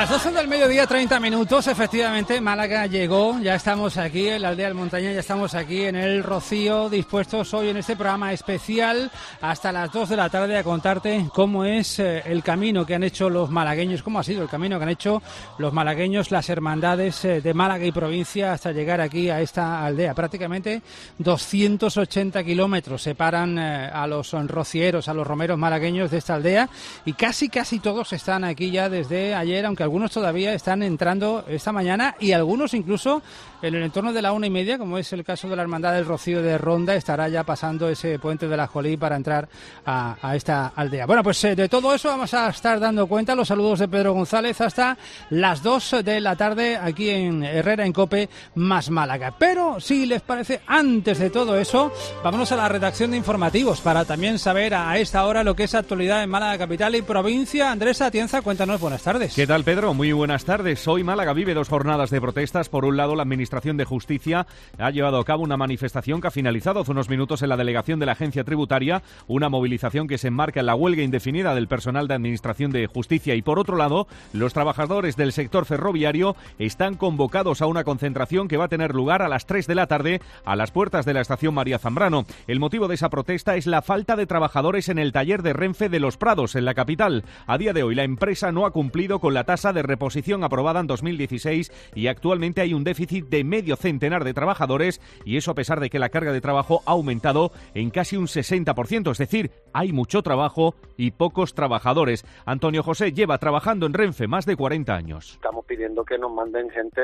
las 12 del mediodía, 30 minutos, efectivamente, Málaga llegó, ya estamos aquí en la aldea del Montaña, ya estamos aquí en el Rocío, dispuestos hoy en este programa especial hasta las 2 de la tarde a contarte cómo es el camino que han hecho los malagueños, cómo ha sido el camino que han hecho los malagueños, las hermandades de Málaga y provincia hasta llegar aquí a esta aldea. Prácticamente 280 kilómetros separan a los rocieros, a los romeros malagueños de esta aldea y casi todos están aquí ya desde ayer, aunque algunos todavía están entrando esta mañana y algunos incluso en el entorno de la 1:30, como es el caso de la Hermandad del Rocío de Ronda, estará ya pasando ese puente de la Jolí para entrar a esta aldea. Bueno, pues de todo eso vamos a estar dando cuenta. Los saludos de Pedro González hasta las 2 de la tarde aquí en Herrera en COPE más Málaga. Pero si les parece, antes de todo eso, vámonos a la redacción de informativos para también saber a esta hora lo que es actualidad en Málaga capital y provincia. Andrés Atienza, cuéntanos, buenas tardes. ¿Qué tal, Pedro? Muy buenas tardes. Hoy Málaga vive 2 jornadas de protestas. Por un lado, la Administración de Justicia ha llevado a cabo una manifestación que ha finalizado hace unos minutos en la delegación de la Agencia Tributaria, una movilización que se enmarca en la huelga indefinida del personal de Administración de Justicia. Y por otro lado, los trabajadores del sector ferroviario están convocados a una concentración que va a tener lugar a las 3 de la tarde a las puertas de la estación María Zambrano. El motivo de esa protesta es la falta de trabajadores en el taller de Renfe de Los Prados, en la capital. A día de hoy, la empresa no ha cumplido con la tasa de reposición aprobada en 2016 y actualmente hay un déficit de medio centenar de trabajadores, y eso a pesar de que la carga de trabajo ha aumentado en casi un 60%, es decir, hay mucho trabajo y pocos trabajadores. Antonio José lleva trabajando en Renfe más de 40 años. Estamos pidiendo que nos manden gente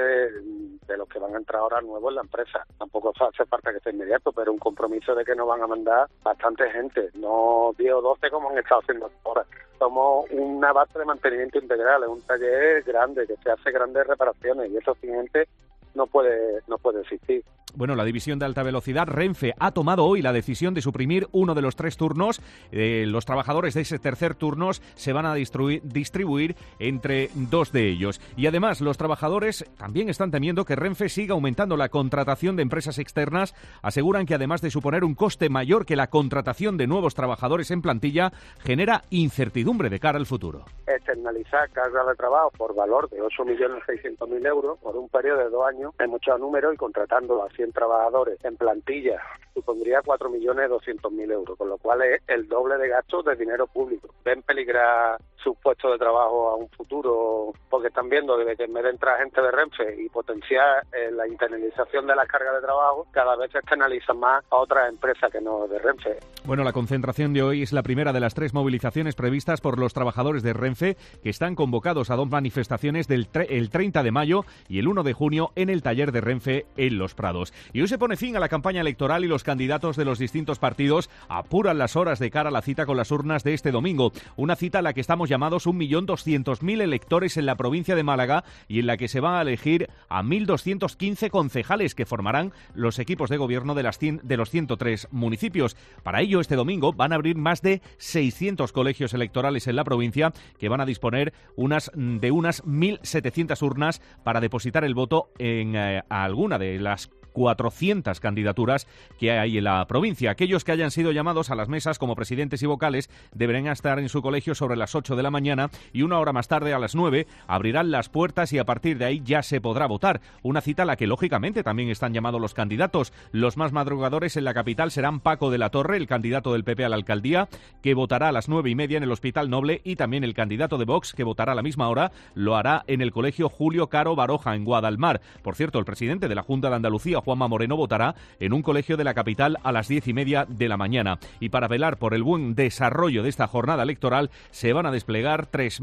de los que van a entrar ahora nuevos en la empresa. Tampoco hace falta que sea inmediato, pero un compromiso de que nos van a mandar bastante gente, no 10 o 12 como han estado haciendo ahora. Somos una base de mantenimiento integral, es un taller grande que se hace grandes reparaciones y eso sin gente no puede existir. Bueno, la división de alta velocidad Renfe ha tomado hoy la decisión de suprimir uno de los 3 turnos. Los trabajadores de ese tercer turno se van a distribuir entre 2 de ellos. Y además, los trabajadores también están temiendo que Renfe siga aumentando la contratación de empresas externas. Aseguran que además de suponer un coste mayor que la contratación de nuevos trabajadores en plantilla, genera incertidumbre de cara al futuro. Externalizar carga de trabajo por valor de 8.600.000 euros por un periodo de 2 años es mucho número, y contratando a 100 trabajadores en plantilla supondría 4.200.000 euros, con lo cual es el doble de gastos de dinero público. Ven peligrar sus puestos de trabajo a un futuro, porque están viendo desde que en vez de entrar gente de Renfe y potenciar la internalización de las cargas de trabajo, cada vez se externalizan más a otras empresas que no de Renfe. Bueno, la concentración de hoy es la primera de las 3 movilizaciones previstas por los trabajadores de Renfe, que están convocados a 2 manifestaciones el 30 de mayo y el 1 de junio en el taller de Renfe en Los Prados. Y hoy se pone fin a la campaña electoral y los candidatos de los distintos partidos apuran las horas de cara a la cita con las urnas de este domingo. Una cita a la que estamos llamados 1.200.000 electores en la provincia de Málaga y en la que se van a elegir a 1.215 concejales que formarán los equipos de gobierno de los 103 municipios. Para ello, este domingo van a abrir más de 600 colegios electorales en la provincia, que van a disponer de unas 1.700 urnas para depositar el voto en alguna de las 400 candidaturas que hay en la provincia. Aquellos que hayan sido llamados a las mesas como presidentes y vocales deberán estar en su colegio sobre las 8 de la mañana y 1 hora más tarde, a las 9, abrirán las puertas y a partir de ahí ya se podrá votar. Una cita a la que lógicamente también están llamados los candidatos. Los más madrugadores en la capital serán Paco de la Torre, el candidato del PP a la alcaldía, que votará a las 9:30 en el Hospital Noble, y también el candidato de Vox, que votará a la misma hora, lo hará en el Colegio Julio Caro Baroja, en Guadalmar. Por cierto, el presidente de la Junta de Andalucía, Juanma Moreno, votará en un colegio de la capital a las 10:30 de la mañana. Y para velar por el buen desarrollo de esta jornada electoral, se van a desplegar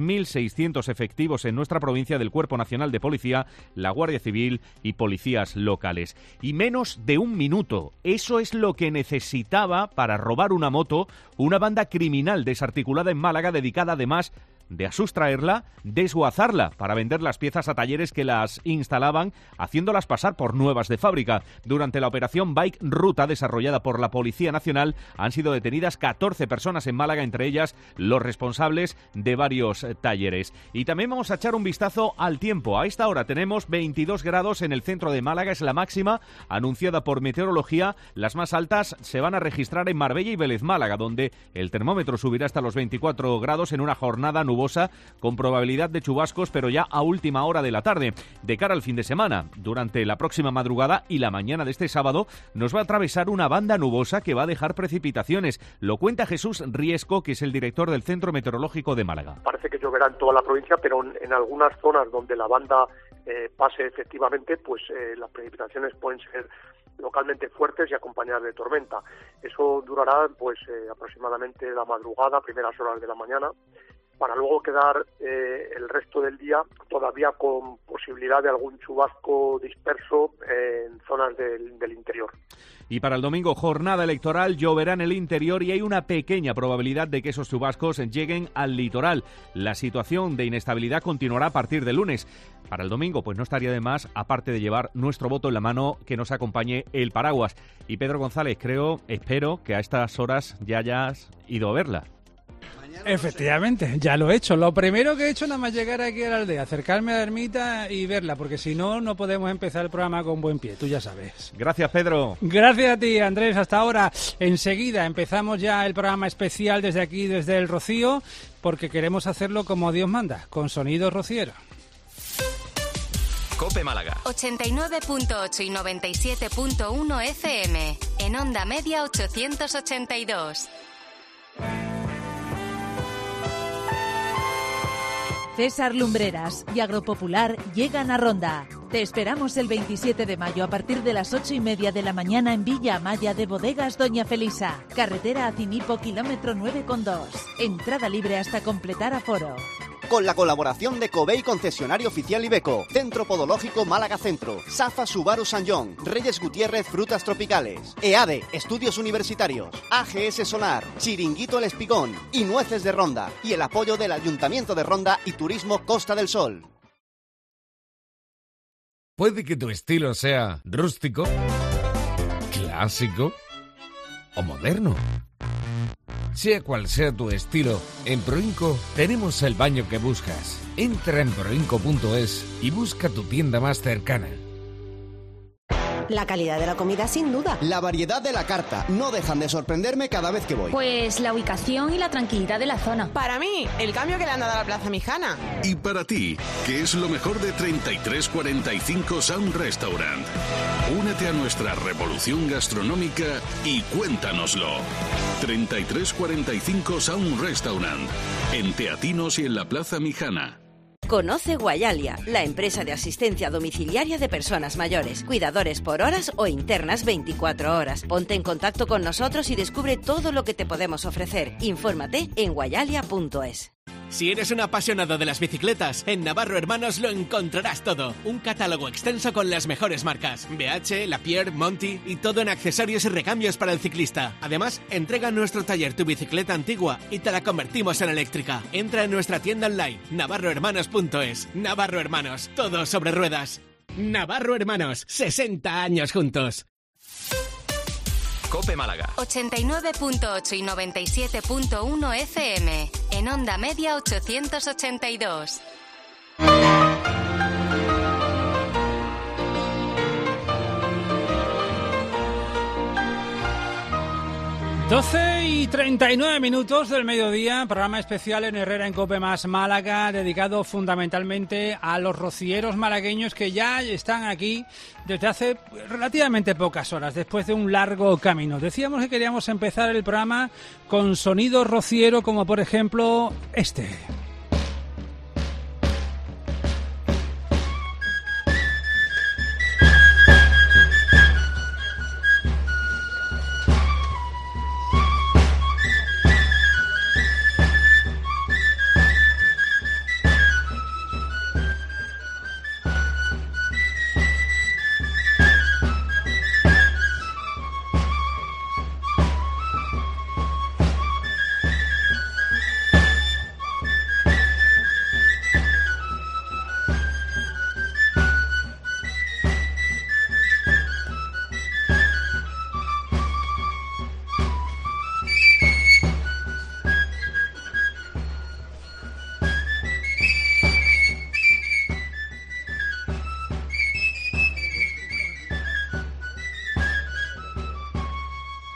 3.600 efectivos en nuestra provincia del Cuerpo Nacional de Policía, la Guardia Civil y policías locales. Y menos de 1 minuto. Eso es lo que necesitaba para robar una moto una banda criminal desarticulada en Málaga, dedicada además de a sustraerla, desguazarla para vender las piezas a talleres que las instalaban, haciéndolas pasar por nuevas de fábrica. Durante la operación Bike Ruta, desarrollada por la Policía Nacional, han sido detenidas 14 personas en Málaga, entre ellas los responsables de varios talleres. Y también vamos a echar un vistazo al tiempo. A esta hora tenemos 22 grados en el centro de Málaga, es la máxima anunciada por Meteorología. Las más altas se van a registrar en Marbella y Vélez Málaga, donde el termómetro subirá hasta los 24 grados en una jornada nubosa nubosa, con probabilidad de chubascos, pero ya a última hora de la tarde. De cara al fin de semana, durante la próxima madrugada y la mañana de este sábado, nos va a atravesar una banda nubosa que va a dejar precipitaciones. Lo cuenta Jesús Riesco, que es el director del Centro Meteorológico de Málaga. Parece que lloverá en toda la provincia, pero en algunas zonas donde la banda pase efectivamente, pues las precipitaciones pueden ser localmente fuertes y acompañadas de tormenta. Eso durará pues aproximadamente la madrugada, primeras horas de la mañana, para luego quedar el resto del día todavía con posibilidad de algún chubasco disperso en zonas del interior. Y para el domingo, jornada electoral, lloverá en el interior y hay una pequeña probabilidad de que esos chubascos lleguen al litoral. La situación de inestabilidad continuará a partir del lunes. Para el domingo, pues no estaría de más, aparte de llevar nuestro voto en la mano, que nos acompañe el paraguas. Y Pedro González, espero que a estas horas ya hayas ido a verla. Efectivamente, ya lo he hecho. Lo primero que he hecho nada más llegar aquí a la aldea, acercarme a la ermita y verla, porque si no, no podemos empezar el programa con buen pie, tú ya sabes. Gracias, Pedro. Gracias a ti, Andrés, hasta ahora. Enseguida empezamos ya el programa especial desde aquí, desde el Rocío, porque queremos hacerlo como Dios manda, con sonidos rocieros. COPE Málaga 89.8 y 97.1 FM, en onda media 882. César Lumbreras y Agropopular llegan a Ronda. Te esperamos el 27 de mayo a partir de las 8:30 de la mañana en Villa Amaya de Bodegas Doña Felisa. Carretera a Cinipo, kilómetro 9,2. Entrada libre hasta completar aforo. Con la colaboración de Covey Concesionario Oficial Iveco, Centro Podológico Málaga Centro, Safa Subaru San John, Reyes Gutiérrez Frutas Tropicales, EADE Estudios Universitarios, AGS Solar, Chiringuito El Espigón y Nueces de Ronda, y el apoyo del Ayuntamiento de Ronda y Turismo Costa del Sol. Puede que tu estilo sea rústico, clásico o moderno. Sea cual sea tu estilo, en Proinco tenemos el baño que buscas. Entra en proinco.es y busca tu tienda más cercana. La calidad de la comida, sin duda. La variedad de la carta. No dejan de sorprenderme cada vez que voy. Pues la ubicación y la tranquilidad de la zona. Para mí, el cambio que le han dado a la Plaza Mijana. Y para ti, ¿qué es lo mejor de 3345 Sound Restaurant? Únete a nuestra revolución gastronómica y cuéntanoslo. 3345 Sound Restaurant, en Teatinos y en la Plaza Mijana. Conoce Guayalia, la empresa de asistencia domiciliaria de personas mayores, cuidadores por horas o internas 24 horas. Ponte en contacto con nosotros y descubre todo lo que te podemos ofrecer. Infórmate en guayalia.es. Si eres un apasionado de las bicicletas, en Navarro Hermanos lo encontrarás todo. Un catálogo extenso con las mejores marcas: BH, Lapierre, Monty y todo en accesorios y recambios para el ciclista. Además, entrega en nuestro taller tu bicicleta antigua y te la convertimos en eléctrica. Entra en nuestra tienda online, navarrohermanos.es. Navarro Hermanos, todo sobre ruedas. Navarro Hermanos, 60 años juntos. COPE Málaga 89.8 y 97.1 FM, en onda media 882. Doce y 39 minutos del mediodía, programa especial en Herrera en COPE más Málaga, dedicado fundamentalmente a los rocieros malagueños que ya están aquí desde hace relativamente pocas horas, después de un largo camino. Decíamos que queríamos empezar el programa con sonido rociero, como por ejemplo este.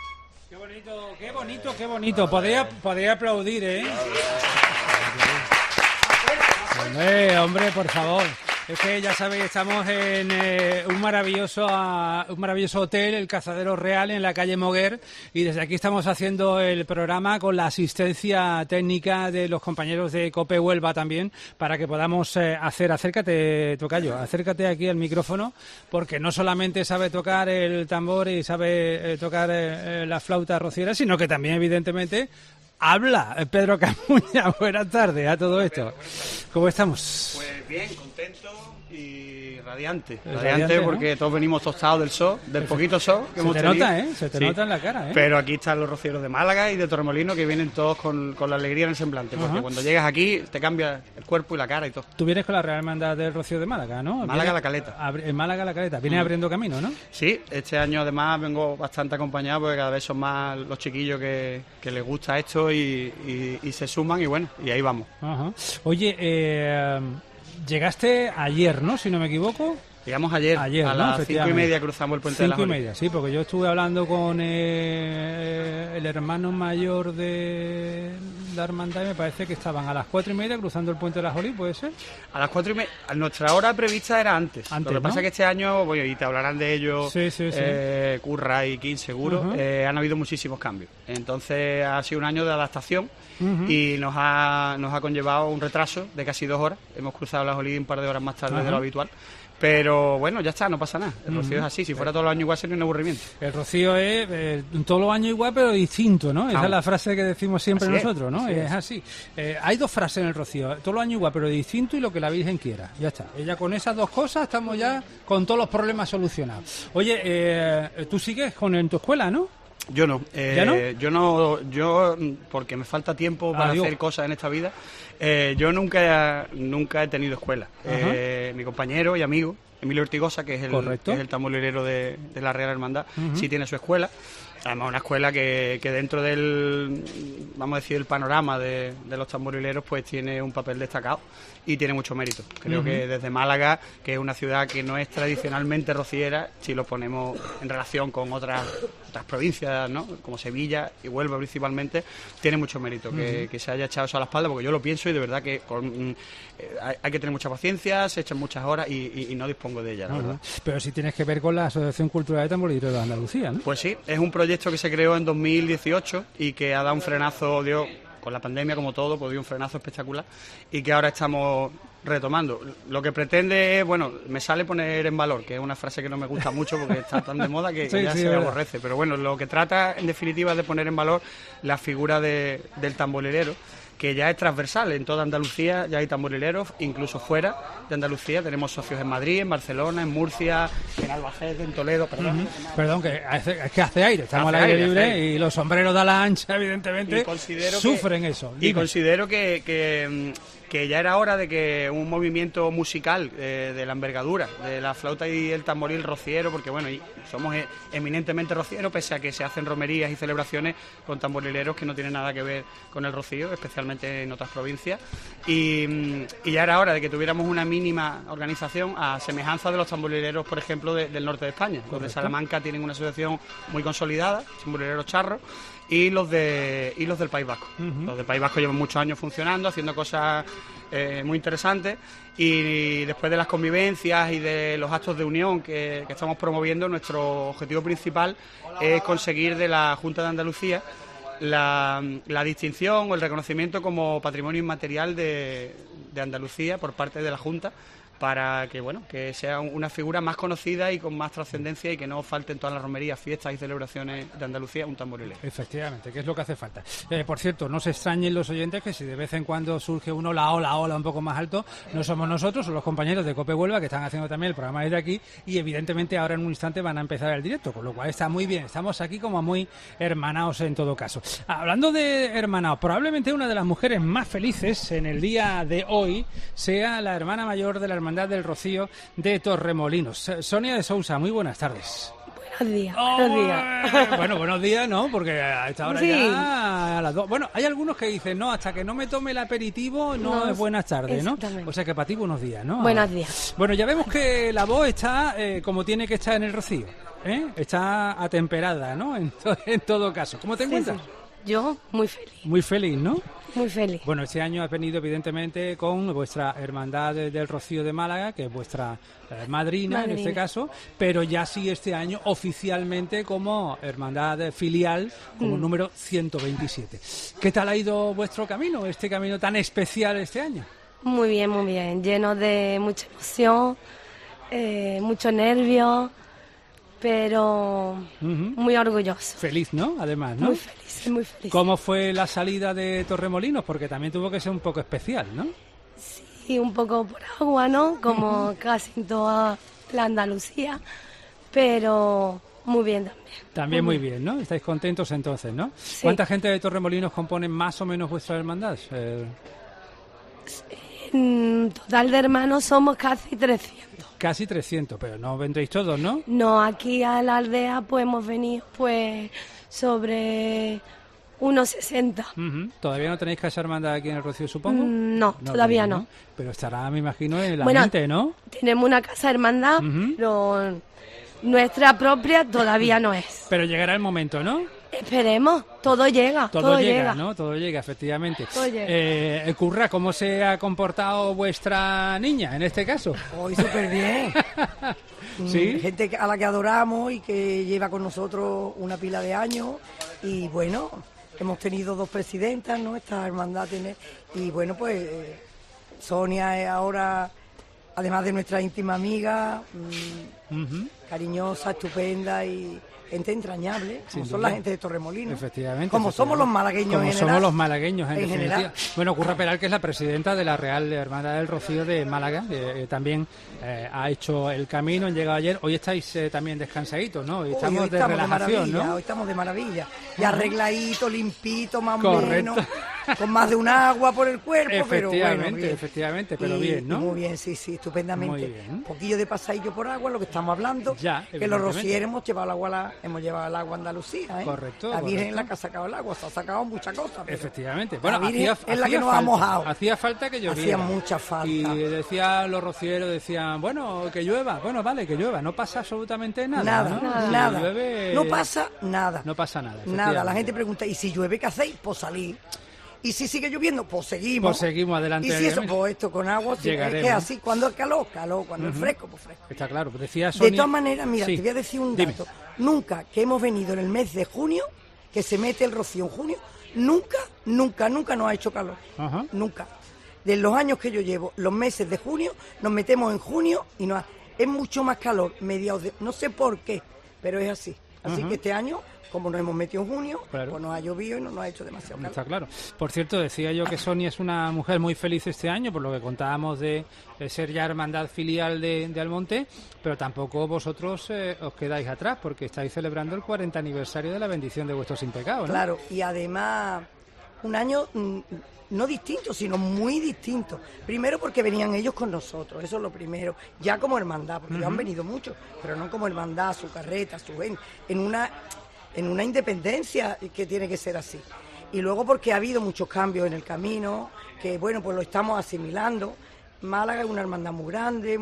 Qué bonito. Podría aplaudir, ¿eh? Hombre, por favor. Es que ya sabéis, estamos en un maravilloso hotel, el Cazadero Real, en la calle Moguer, y desde aquí estamos haciendo el programa con la asistencia técnica de los compañeros de COPE Huelva también, para que podamos acércate, Tocayo, acércate aquí al micrófono, porque no solamente sabe tocar el tambor y sabe tocar la flauta rociera, sino que también, evidentemente, habla. Pedro Camuña, buenas tardes a todo esto. ¿Cómo estamos? Pues bien, contento y radiante. Radiante, porque todos venimos tostados del sol, del poquito sol que hemos tenido. Se te nota en la cara, ¿eh? Pero aquí están los rocieros de Málaga y de Torremolinos, que vienen todos con la alegría en el semblante, porque cuando llegas aquí te cambia el cuerpo y la cara y todo. Tú vienes con la Real Hermandad del Rocío de Málaga, ¿no? Málaga la Caleta. En Málaga la Caleta. Vienes abriendo camino, ¿no? Sí, este año además vengo bastante acompañado, porque cada vez son más los chiquillos que les gusta esto y se suman, y bueno, y ahí vamos. Oye, llegaste ayer, ¿no? Si no me equivoco. Llegamos ayer a las 5:30 cruzamos el puente de la Jolí. 5:30, sí, porque yo estuve hablando con el hermano mayor de la hermandad y me parece que estaban a las 4:30 cruzando el puente de la Jolí, ¿puede ser? A las 4:30, nuestra hora prevista era antes. Lo que pasa es que este año, bueno, y te hablarán de ello, Curra y King seguro, han habido muchísimos cambios. Entonces ha sido un año de adaptación y nos ha conllevado un retraso de casi 2 horas. Hemos cruzado la Jolí un par de horas más tarde de lo habitual. Pero bueno, ya está, no pasa nada. El rocío es así, si fuera todos los años igual sería un aburrimiento. El rocío es todos los años igual, pero distinto, ¿no? Esa es la frase que decimos siempre así nosotros, ¿no? Es así. Hay 2 frases en el rocío, todos los años igual, pero distinto y lo que la Virgen quiera. Ya está. Ella con esas 2 cosas estamos ya con todos los problemas solucionados. Oye, tú sigues en tu escuela, ¿no? Yo no. ¿Ya no? Yo porque me falta tiempo para hacer cosas en esta vida. Yo nunca he tenido escuela. Mi compañero y amigo Emilio Ortigosa, que es el tamborilero de la Real Hermandad, sí tiene su escuela. Además, una escuela que dentro del, vamos a decir, el panorama de los tamborileros, pues tiene un papel destacado y tiene mucho mérito. Creo que desde Málaga, que es una ciudad que no es tradicionalmente rociera, si lo ponemos en relación con otras provincias, ¿no?, como Sevilla y Huelva principalmente, tiene mucho mérito que se haya echado eso a la espalda, porque yo lo pienso y de verdad que hay que tener mucha paciencia, se echan muchas horas y no dispongo de ellas, la verdad. Pero sí tienes que ver con la Asociación Cultural de Tamborileros de Andalucía, ¿no? Pues sí, es un proyecto que se creó en 2018 y que ha dado un frenazo, con la pandemia como todo, pues dio un frenazo espectacular y que ahora estamos retomando. Lo que pretende es, bueno, me sale poner en valor, que es una frase que no me gusta mucho porque está tan de moda que ya se aborrece, pero bueno, lo que trata en definitiva es de poner en valor la figura del tamborilero, que ya es transversal en toda Andalucía, ya hay tamborileros, incluso fuera de Andalucía. Tenemos socios en Madrid, en Barcelona, en Murcia, en Albacete, en Toledo, Perdón, que es que hace aire, estamos al aire libre y los sombreros de ala ancha, evidentemente, sufren eso. Y considero que ya era hora de que un movimiento musical de la envergadura de la flauta y el tamboril rociero, porque bueno, somos eminentemente rocieros, pese a que se hacen romerías y celebraciones con tamborileros que no tienen nada que ver con el rocío, especialmente en otras provincias, y ya era hora de que tuviéramos una mínima organización a semejanza de los tamborileros, por ejemplo, del norte de España. Los de Salamanca tienen una asociación muy consolidada, tamborileros charros, y los del País Vasco. Los del País Vasco llevan muchos años funcionando, haciendo cosas muy interesantes, y después de las convivencias y de los actos de unión que estamos promoviendo, nuestro objetivo principal es conseguir de la Junta de Andalucía la distinción o el reconocimiento como patrimonio inmaterial de Andalucía por parte de la Junta, para que sea una figura más conocida y con más trascendencia y que no falten todas las romerías, fiestas y celebraciones de Andalucía un tamborilero. Efectivamente, que es lo que hace falta. Por cierto, no se extrañen los oyentes que si de vez en cuando surge la ola un poco más alto, no somos nosotros, son los compañeros de COPE Huelva que están haciendo también el programa desde aquí y evidentemente ahora en un instante van a empezar el directo, con lo cual está muy bien, estamos aquí como muy hermanados en todo caso. Hablando de hermanados, probablemente una de las mujeres más felices en el día de hoy sea la hermana mayor de la Hermandad del Rocío de Torremolinos. Sonia de Sousa, muy buenas tardes. Buenos días, buenos días. Bueno, buenos días, ¿no? Porque a esta hora ya a las 2. Bueno, hay algunos que dicen, no, hasta que no me tome el aperitivo no es buenas tardes, ¿no? O sea que para ti buenos días, ¿no? Buenos días. Bueno, ya vemos que la voz está como tiene que estar en el Rocío, ¿eh? Está atemperada, ¿no? En todo caso. ¿Cómo te encuentras? Sí. Yo muy feliz. Muy feliz, ¿no? Muy feliz. Bueno, este año has venido evidentemente con vuestra Hermandad del Rocío de Málaga, que es vuestra madrina en este caso, pero ya sí este año oficialmente como Hermandad filial, como número 127. ¿Qué tal ha ido vuestro camino, este camino tan especial este año? Muy bien, lleno de mucha emoción, mucho nervio, pero muy orgulloso. Feliz, ¿no? Además, ¿no? Muy feliz. ¿Cómo fue la salida de Torremolinos? Porque también tuvo que ser un poco especial, ¿no? Sí, un poco por agua, ¿no? Como casi en toda la Andalucía, pero muy bien también. También muy bien, ¿no? ¿Estáis contentos entonces, no? Sí. ¿Cuánta gente de Torremolinos compone más o menos vuestra hermandad? En total de hermanos somos casi 300. Casi 300, pero no vendréis todos, ¿no? No, aquí a la aldea pues hemos venido pues sobre unos 60. ¿Todavía no tenéis casa hermandad aquí en el Rocío, supongo? No, todavía no. Pero estará, me imagino, en la mente, ¿no? Tenemos una casa hermandad, pero nuestra propia todavía no es. Pero llegará el momento, ¿no? Esperemos, todo llega. Todo llega, ¿no? Todo llega, efectivamente. Curra, ¿cómo se ha comportado vuestra niña en este caso? Hoy súper bien. ¿Sí? Gente a la que adoramos y que lleva con nosotros una pila de años. Y bueno, hemos tenido 2 presidentas, ¿no? Esta hermandad tiene. Y bueno, pues Sonia es ahora, además de nuestra íntima amiga, cariñosa, estupenda y gente entrañable, como son la gente de Torremolinos. Efectivamente. Como somos los malagueños en general. Somos los malagueños en definitiva. Bueno, Curra Peral, que es la presidenta de la Real Hermandad del Rocío de Málaga, también ha hecho el camino, han llegado ayer. Hoy estáis también descansaditos, ¿no? Hoy estamos de relajación, ¿no? Hoy estamos de maravilla. Y arregladito, limpito, más o menos, con más de un agua por el cuerpo, pero bueno, bien. Efectivamente, pero bien, ¿no? Muy bien, sí, estupendamente. Muy bien. Un poquillo de pasadillo por agua, lo que estamos hablando, que los rocieros hemos llevado el agua a Andalucía, ¿eh? Correcto. La Virgen es la que ha sacado el agua, se ha sacado muchas cosas. Efectivamente. Bueno, la Virgen es la que nos ha mojado. Hacía falta que lloviera. Hacía mucha falta. Y decían los rocieros, bueno, que llueva. Bueno, vale, que llueva. No pasa absolutamente nada. Nada. Si llueve, no pasa nada. No pasa nada. Nada. La gente pregunta, ¿y si llueve qué hacéis? Pues salir. Y si sigue lloviendo, pues seguimos. Pues seguimos adelante. Y si eso, pues esto con agua, es que así, cuando el calor, cuando el fresco, pues fresco. Está claro, decía Sonia. De todas maneras, mira, te voy a decir un dato. Nunca que hemos venido en el mes de junio, que se mete el rocío en junio, nunca nos ha hecho calor. Nunca. De los años que yo llevo, los meses de junio, nos metemos en junio y es mucho más calor, mediados de... No sé por qué, pero es así. Así que este año, como nos hemos metido en junio, pues nos ha llovido y no nos ha hecho demasiado calor. Está claro. Por cierto, decía yo que Sonia es una mujer muy feliz este año, por lo que contábamos de ser ya hermandad filial de Almonte, pero tampoco vosotros os quedáis atrás, porque estáis celebrando el 40 aniversario de la bendición de vuestro sin pecado, ¿no? Claro, y además un año no distinto, sino muy distinto. Primero porque venían ellos con nosotros, eso es lo primero, ya como hermandad, porque ya han venido muchos, pero no como hermandad, su carreta, su gente, en una independencia que tiene que ser así. Y luego porque ha habido muchos cambios en el camino, que bueno, pues lo estamos asimilando. Málaga es una hermandad muy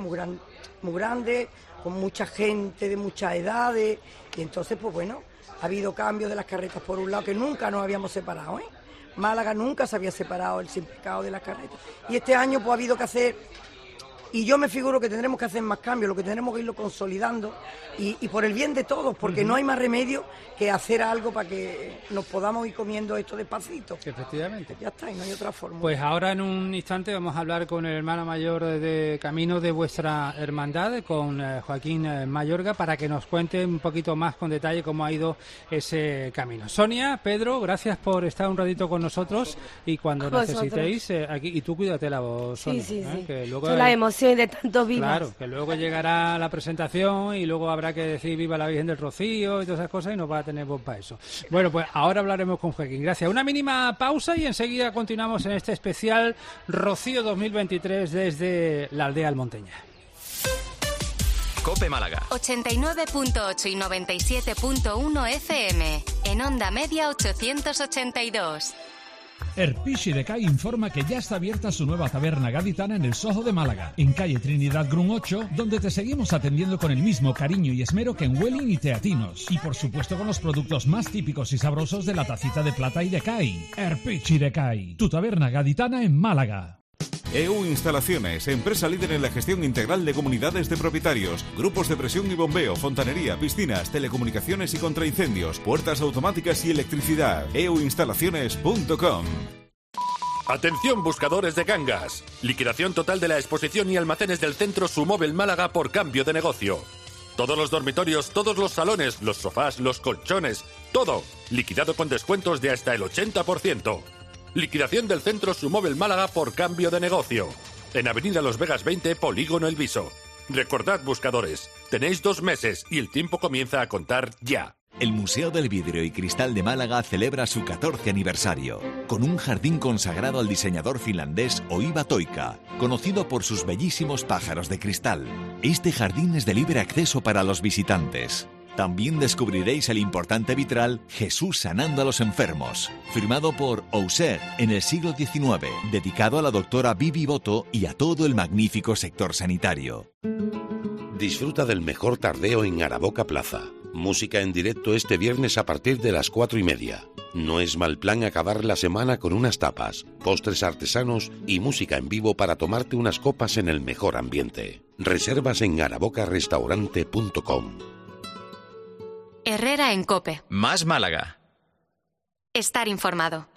grande, con mucha gente de muchas edades, y entonces pues bueno, ha habido cambios de las carretas por un lado, que nunca nos habíamos separado, ¿eh? Málaga nunca se había separado el sin pecado de las carretas. Y este año pues ha habido que hacer, y yo me figuro que tendremos que hacer más cambios, lo que tendremos que irlo consolidando, y por el bien de todos, porque no hay más remedio que hacer algo para que nos podamos ir comiendo esto despacito. Efectivamente. Ya está, y no hay otra forma. Pues ahora en un instante vamos a hablar con el hermano mayor de camino de vuestra hermandad, con Joaquín Mayorga, para que nos cuente un poquito más con detalle cómo ha ido ese camino. Sonia, Pedro, gracias por estar un ratito con nosotros, y cuando necesitéis aquí, y tú cuídate la voz, Sonia. Sí. Que luego son las emociones de tantos vivos. Claro, que luego llegará la presentación y luego habrá que decir viva la Virgen del Rocío y todas esas cosas, y nos va a tener voz para eso. Bueno, pues ahora hablaremos con Joaquín. Gracias. Una mínima pausa y enseguida continuamos en este especial Rocío 2023 desde la aldea almonteña. COPE Málaga 89.8 y 97.1 FM. En onda media 882. Erpichi de CAI informa que ya está abierta su nueva taberna gaditana en el Soho de Málaga, en calle Trinidad Grun 8, donde te seguimos atendiendo con el mismo cariño y esmero que en Welling y Teatinos. Y por supuesto con los productos más típicos y sabrosos de la tacita de plata y de CAI. Erpichi de CAI, tu taberna gaditana en Málaga. EU Instalaciones, empresa líder en la gestión integral de comunidades de propietarios, grupos de presión y bombeo, fontanería, piscinas, telecomunicaciones y contraincendios, puertas automáticas y electricidad. euinstalaciones.com. Atención buscadores de Cangas. Liquidación total de la exposición y almacenes del centro Sumóvel Málaga por cambio de negocio. Todos los dormitorios, todos los salones, los sofás, los colchones, todo. Liquidado con descuentos de hasta el 80%. Liquidación del centro Sumóvel Málaga por cambio de negocio. En Avenida Los Vegas 20, Polígono El Viso. Recordad, buscadores, tenéis 2 meses y el tiempo comienza a contar ya. El Museo del Vidrio y Cristal de Málaga celebra su 14 aniversario, con un jardín consagrado al diseñador finlandés Oiva Toika, conocido por sus bellísimos pájaros de cristal. Este jardín es de libre acceso para los visitantes. También descubriréis el importante vitral Jesús sanando a los enfermos, firmado por Auxerre en el siglo XIX, dedicado a la doctora Bibi Boto y a todo el magnífico sector sanitario. Disfruta del mejor tardeo en Araboca Plaza. Música en directo este viernes a partir de las 4:30. No es mal plan acabar la semana con unas tapas, postres artesanos y música en vivo para tomarte unas copas en el mejor ambiente. Reservas en arabocarestaurante.com. Herrera en COPE. Más Málaga. Estar informado.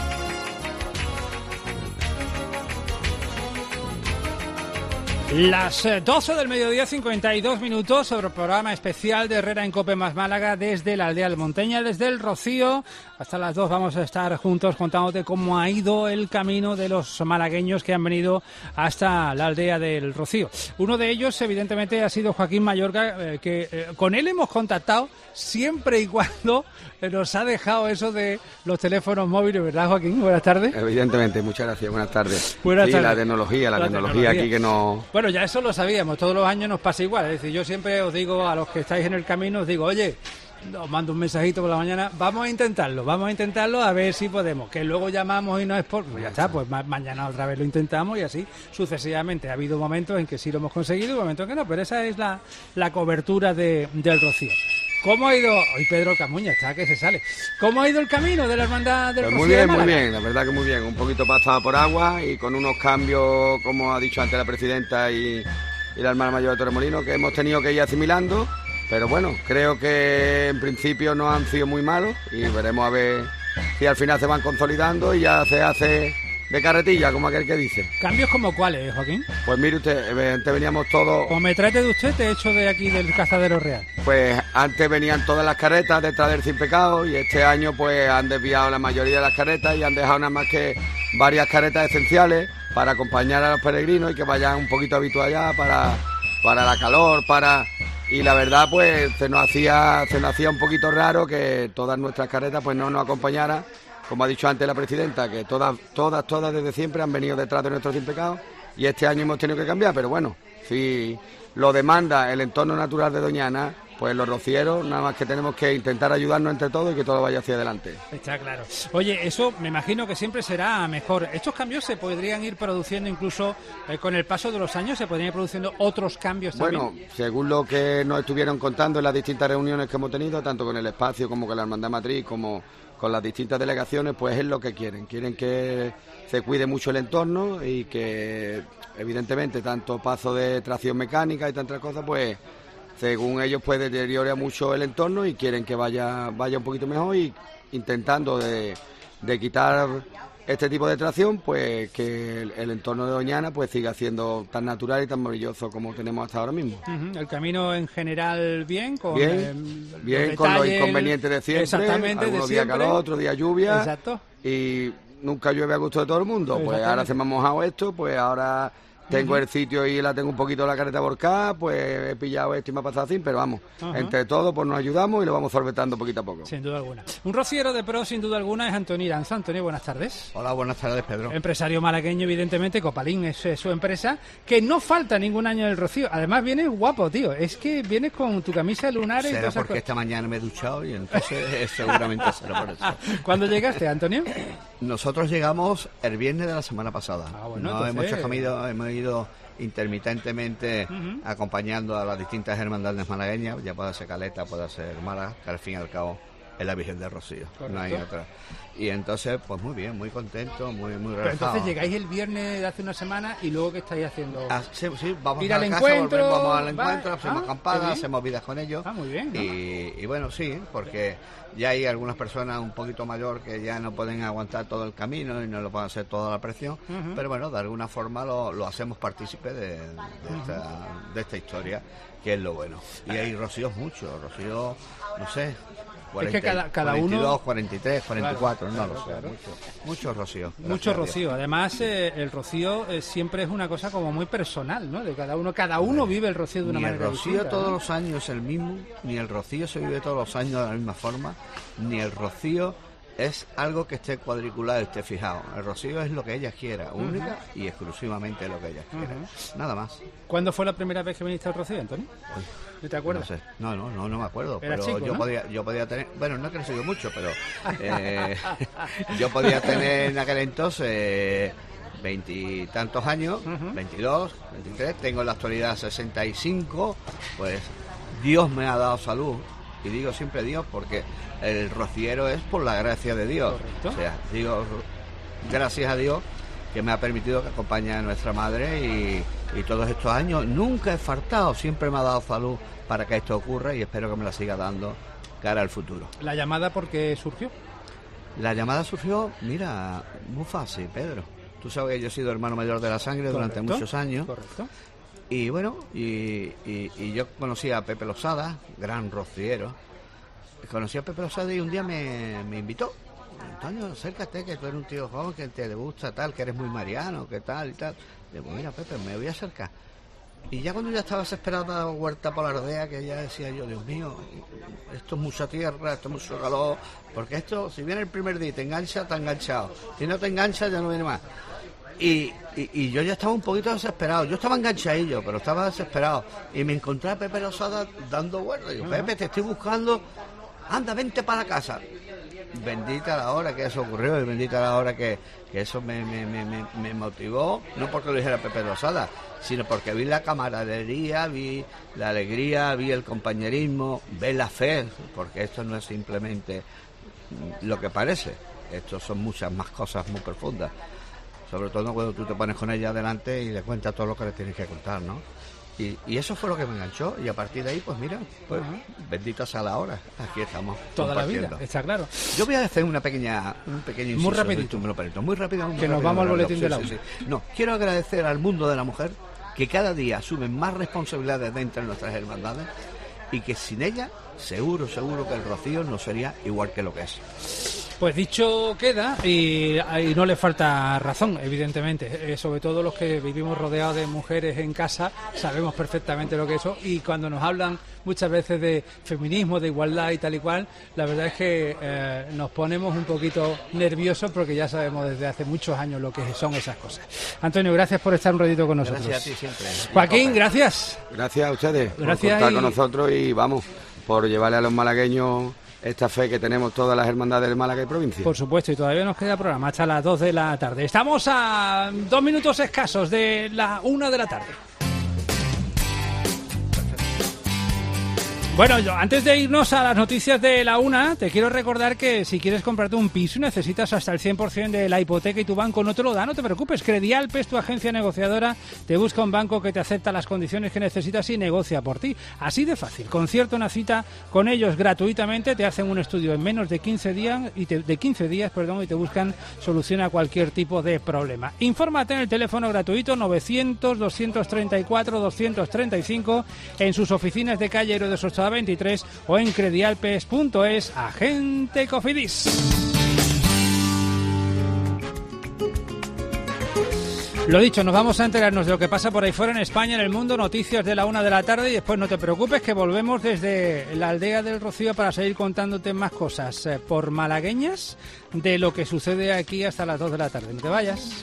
Las 12 del mediodía, 52 minutos, sobre el programa especial de Herrera en COPE más Málaga, desde la aldea almonteña, desde el Rocío. Hasta las 2 vamos a estar juntos contándote cómo ha ido el camino de los malagueños que han venido hasta la aldea del Rocío. Uno de ellos, evidentemente, ha sido Joaquín Mayorga, que con él hemos contactado siempre y cuando nos ha dejado eso de los teléfonos móviles, ¿verdad, Joaquín? Buenas tardes. Evidentemente, muchas gracias, buenas tardes. Buenas tardes. La tecnología aquí que nos... Bueno, ya eso lo sabíamos, todos los años nos pasa igual, es decir, yo siempre os digo a los que estáis en el camino, os digo, oye, os mando un mensajito por la mañana, vamos a intentarlo a ver si podemos, que luego llamamos y no es por... Pues ya está, pues mañana otra vez lo intentamos y así sucesivamente. Ha habido momentos en que sí lo hemos conseguido y momentos en que no, pero esa es la cobertura del Rocío. ¿Cómo ha ido? Hoy Pedro Camuña está que se sale. ¿Cómo ha ido el camino de la hermandad del Rocío de Málaga? Muy bien, la verdad que muy bien. Un poquito pasada por agua y con unos cambios, como ha dicho antes la presidenta y la hermana mayor de Torremolinos, que hemos tenido que ir asimilando. Pero bueno, creo que en principio no han sido muy malos y veremos a ver si al final se van consolidando y ya se hace de carretilla, como aquel que dice. ¿Cambios como cuáles, Joaquín? Pues mire usted, antes veníamos todos... Como me trate de usted, te he hecho de aquí del Cazadero Real. Pues antes venían todas las carretas detrás del Sin Pecado y este año pues han desviado la mayoría de las carretas y han dejado nada más que varias carretas esenciales para acompañar a los peregrinos y que vayan un poquito habituados ya para la calor, Y la verdad pues se nos hacía un poquito raro que todas nuestras carretas pues no nos acompañaran. Como ha dicho antes la presidenta, que todas desde siempre han venido detrás de nuestros Sin Pecado y este año hemos tenido que cambiar, pero bueno, si lo demanda el entorno natural de Doñana, pues los rocieros nada más que tenemos que intentar ayudarnos entre todos y que todo vaya hacia adelante. Está claro. Oye, eso me imagino que siempre será mejor. ¿Estos cambios se podrían ir produciendo incluso con el paso de los años? ¿Se podrían ir produciendo otros cambios también? Bueno, según lo que nos estuvieron contando en las distintas reuniones que hemos tenido, tanto con el espacio como con la Hermandad Matriz, como con las distintas delegaciones, pues es lo que quieren. Quieren que se cuide mucho el entorno y que, evidentemente, tanto paso de tracción mecánica y tantas cosas, pues, según ellos, pues deteriora mucho el entorno y quieren que vaya un poquito mejor y intentando de quitar este tipo de tracción, pues que el entorno de Doñana pues siga siendo tan natural y tan maravilloso como tenemos hasta ahora mismo. El camino en general bien, con los inconvenientes de siempre. Exactamente, algunos de días siempre. calor, otros días lluvia. Exacto. Y nunca llueve a gusto de todo el mundo. Pues ahora se me ha mojado esto, pues ahora tengo el sitio y la tengo un poquito la careta volcada, pues he pillado esto y me ha pasado así, pero vamos, entre todos pues nos ayudamos y lo vamos solventando poquito a poco. Sin duda alguna. Un rociero de pro, sin duda alguna, es Antonio Iranzo. Antonio, buenas tardes. Hola, buenas tardes, Pedro. Empresario malagueño, evidentemente, Copalín es su empresa, que no falta ningún año en el rocío. Además vienes guapo, tío. Es que vienes con tu camisa de lunares. Será porque esta mañana me he duchado y entonces seguramente será por eso. ¿Cuándo llegaste, Antonio? Nosotros llegamos el viernes de la semana pasada. Bueno, entonces... hemos ido intermitentemente acompañando a las distintas hermandades malagueñas, ya puede ser Caleta, puede ser Málaga, que al fin y al cabo es la Virgen del Rocío. Correcto. No hay otra. Y entonces, pues muy bien, muy contento, muy relajado. Pero entonces llegáis el viernes de hace una semana y luego, ¿qué estáis haciendo? Sí, vamos ir a al la encuentro, casa, vamos al encuentro, hacemos acampadas, hacemos vidas con ellos. Muy bien, ¿no? Y bueno, sí, porque ya hay algunas personas un poquito mayor que ya no pueden aguantar todo el camino y no lo pueden hacer toda la presión, pero bueno, de alguna forma lo hacemos partícipe de esta historia, que es lo bueno. Y hay rocíos muchos, no sé, 40, es que cada 42, uno... 43, 44, claro, no lo sé, mucho rocío. Mucho rocío. Además, el rocío siempre es una cosa como muy personal, ¿no? De cada uno vive el rocío de una manera distinta. Ni el rocío todos los años es el mismo, ni el rocío se vive todos los años de la misma forma, ni el rocío es algo que esté cuadriculado, esté fijado. El rocío es lo que ella quiera, única y exclusivamente lo que ella quiera. Nada más. ¿Cuándo fue la primera vez que viniste al rocío, Antonio? ¿No te acuerdas? No sé. No me acuerdo. Era pero chico, yo podía tener... Bueno, no he crecido mucho, pero... yo podía tener en aquel entonces... 20 y tantos años, 22, 23, tengo en la actualidad 65, pues Dios me ha dado salud. Y digo siempre Dios porque el rociero es por la gracia de Dios. Correcto. O sea, digo gracias a Dios que me ha permitido que acompañe a nuestra madre y todos estos años nunca he faltado, siempre me ha dado salud para que esto ocurra y espero que me la siga dando cara al futuro. ¿La llamada por qué surgió? La llamada surgió, mira, muy fácil, Pedro. Tú sabes que yo he sido hermano mayor de la sangre durante muchos años. Correcto. Y bueno, y yo conocí a Pepe Losada, gran rociero. Conocí a Pepe Losada y un día me invitó. Antonio, acércate, que tú eres un tío joven, que te gusta tal, que eres muy mariano, que tal y tal. Digo, mira, Pepe, me voy a acercar. Y ya cuando ya estaba desesperado dando vuelta por la aldea, que ya decía yo, Dios mío, esto es mucha tierra, esto es mucho calor, porque esto, si viene el primer día y te engancha, te ha enganchado. Si no te engancha, ya no viene más. Y yo ya estaba un poquito desesperado. Yo estaba enganchadillo, pero estaba desesperado. Y me encontré a Pepe Losada dando vueltas. Digo, Pepe, te estoy buscando. Anda, vente para casa. Bendita la hora que eso ocurrió y bendita la hora que eso me motivó. No porque lo dijera Pepe Losada, sino porque vi la camaradería, vi la alegría, vi el compañerismo, vi la fe. Porque esto no es simplemente lo que parece. Esto son muchas más cosas muy profundas. Sobre todo cuando tú te pones con ella adelante y le cuentas todo lo que le tienes que contar, ¿no? Y eso fue lo que me enganchó. Y a partir de ahí, pues mira, pues bendita sea la hora. Aquí estamos. Toda la vida, está claro. Yo voy a hacer un pequeño inciso. Muy rapidito. Me lo permito, muy rápido. Que nos vamos al boletín de la UNA. No, quiero agradecer al mundo de la mujer que cada día asumen más responsabilidades dentro de nuestras hermandades y que sin ella, seguro que el rocío no sería igual que lo que es. Pues dicho queda y no le falta razón, evidentemente. Sobre todo los que vivimos rodeados de mujeres en casa sabemos perfectamente lo que es eso, y cuando nos hablan muchas veces de feminismo, de igualdad y tal y cual, la verdad es que nos ponemos un poquito nerviosos porque ya sabemos desde hace muchos años lo que son esas cosas. Antonio, gracias por estar un ratito con nosotros. Gracias a ti siempre. Joaquín, gracias. Gracias a ustedes por contar con nosotros y vamos, por llevarle a los malagueños esta fe que tenemos todas las hermandades de Málaga y provincia. Por supuesto, y todavía nos queda programa hasta las 2 de la tarde. Estamos a 2 minutos escasos de la 1 de la tarde. Bueno, antes de irnos a las noticias de la 1, te quiero recordar que si quieres comprarte un piso y necesitas hasta el 100% de la hipoteca y tu banco no te lo da, no te preocupes. Credialpes, tu agencia negociadora, te busca un banco que te acepta las condiciones que necesitas y negocia por ti. Así de fácil. Concierta una cita con ellos gratuitamente, te hacen un estudio en menos de 15 días y te buscan solución a cualquier tipo de problema. Infórmate en el teléfono gratuito 900-234-235 en sus oficinas de calle Herodes Ochoa 23 o en credialpes.es, agente Cofidis. Lo dicho, nos vamos a enterarnos de lo que pasa por ahí fuera en España, en el mundo, noticias de la 1 de la tarde y después no te preocupes que volvemos desde la aldea del Rocío para seguir contándote más cosas por malagueñas de lo que sucede aquí hasta las 2 de la tarde. No te vayas.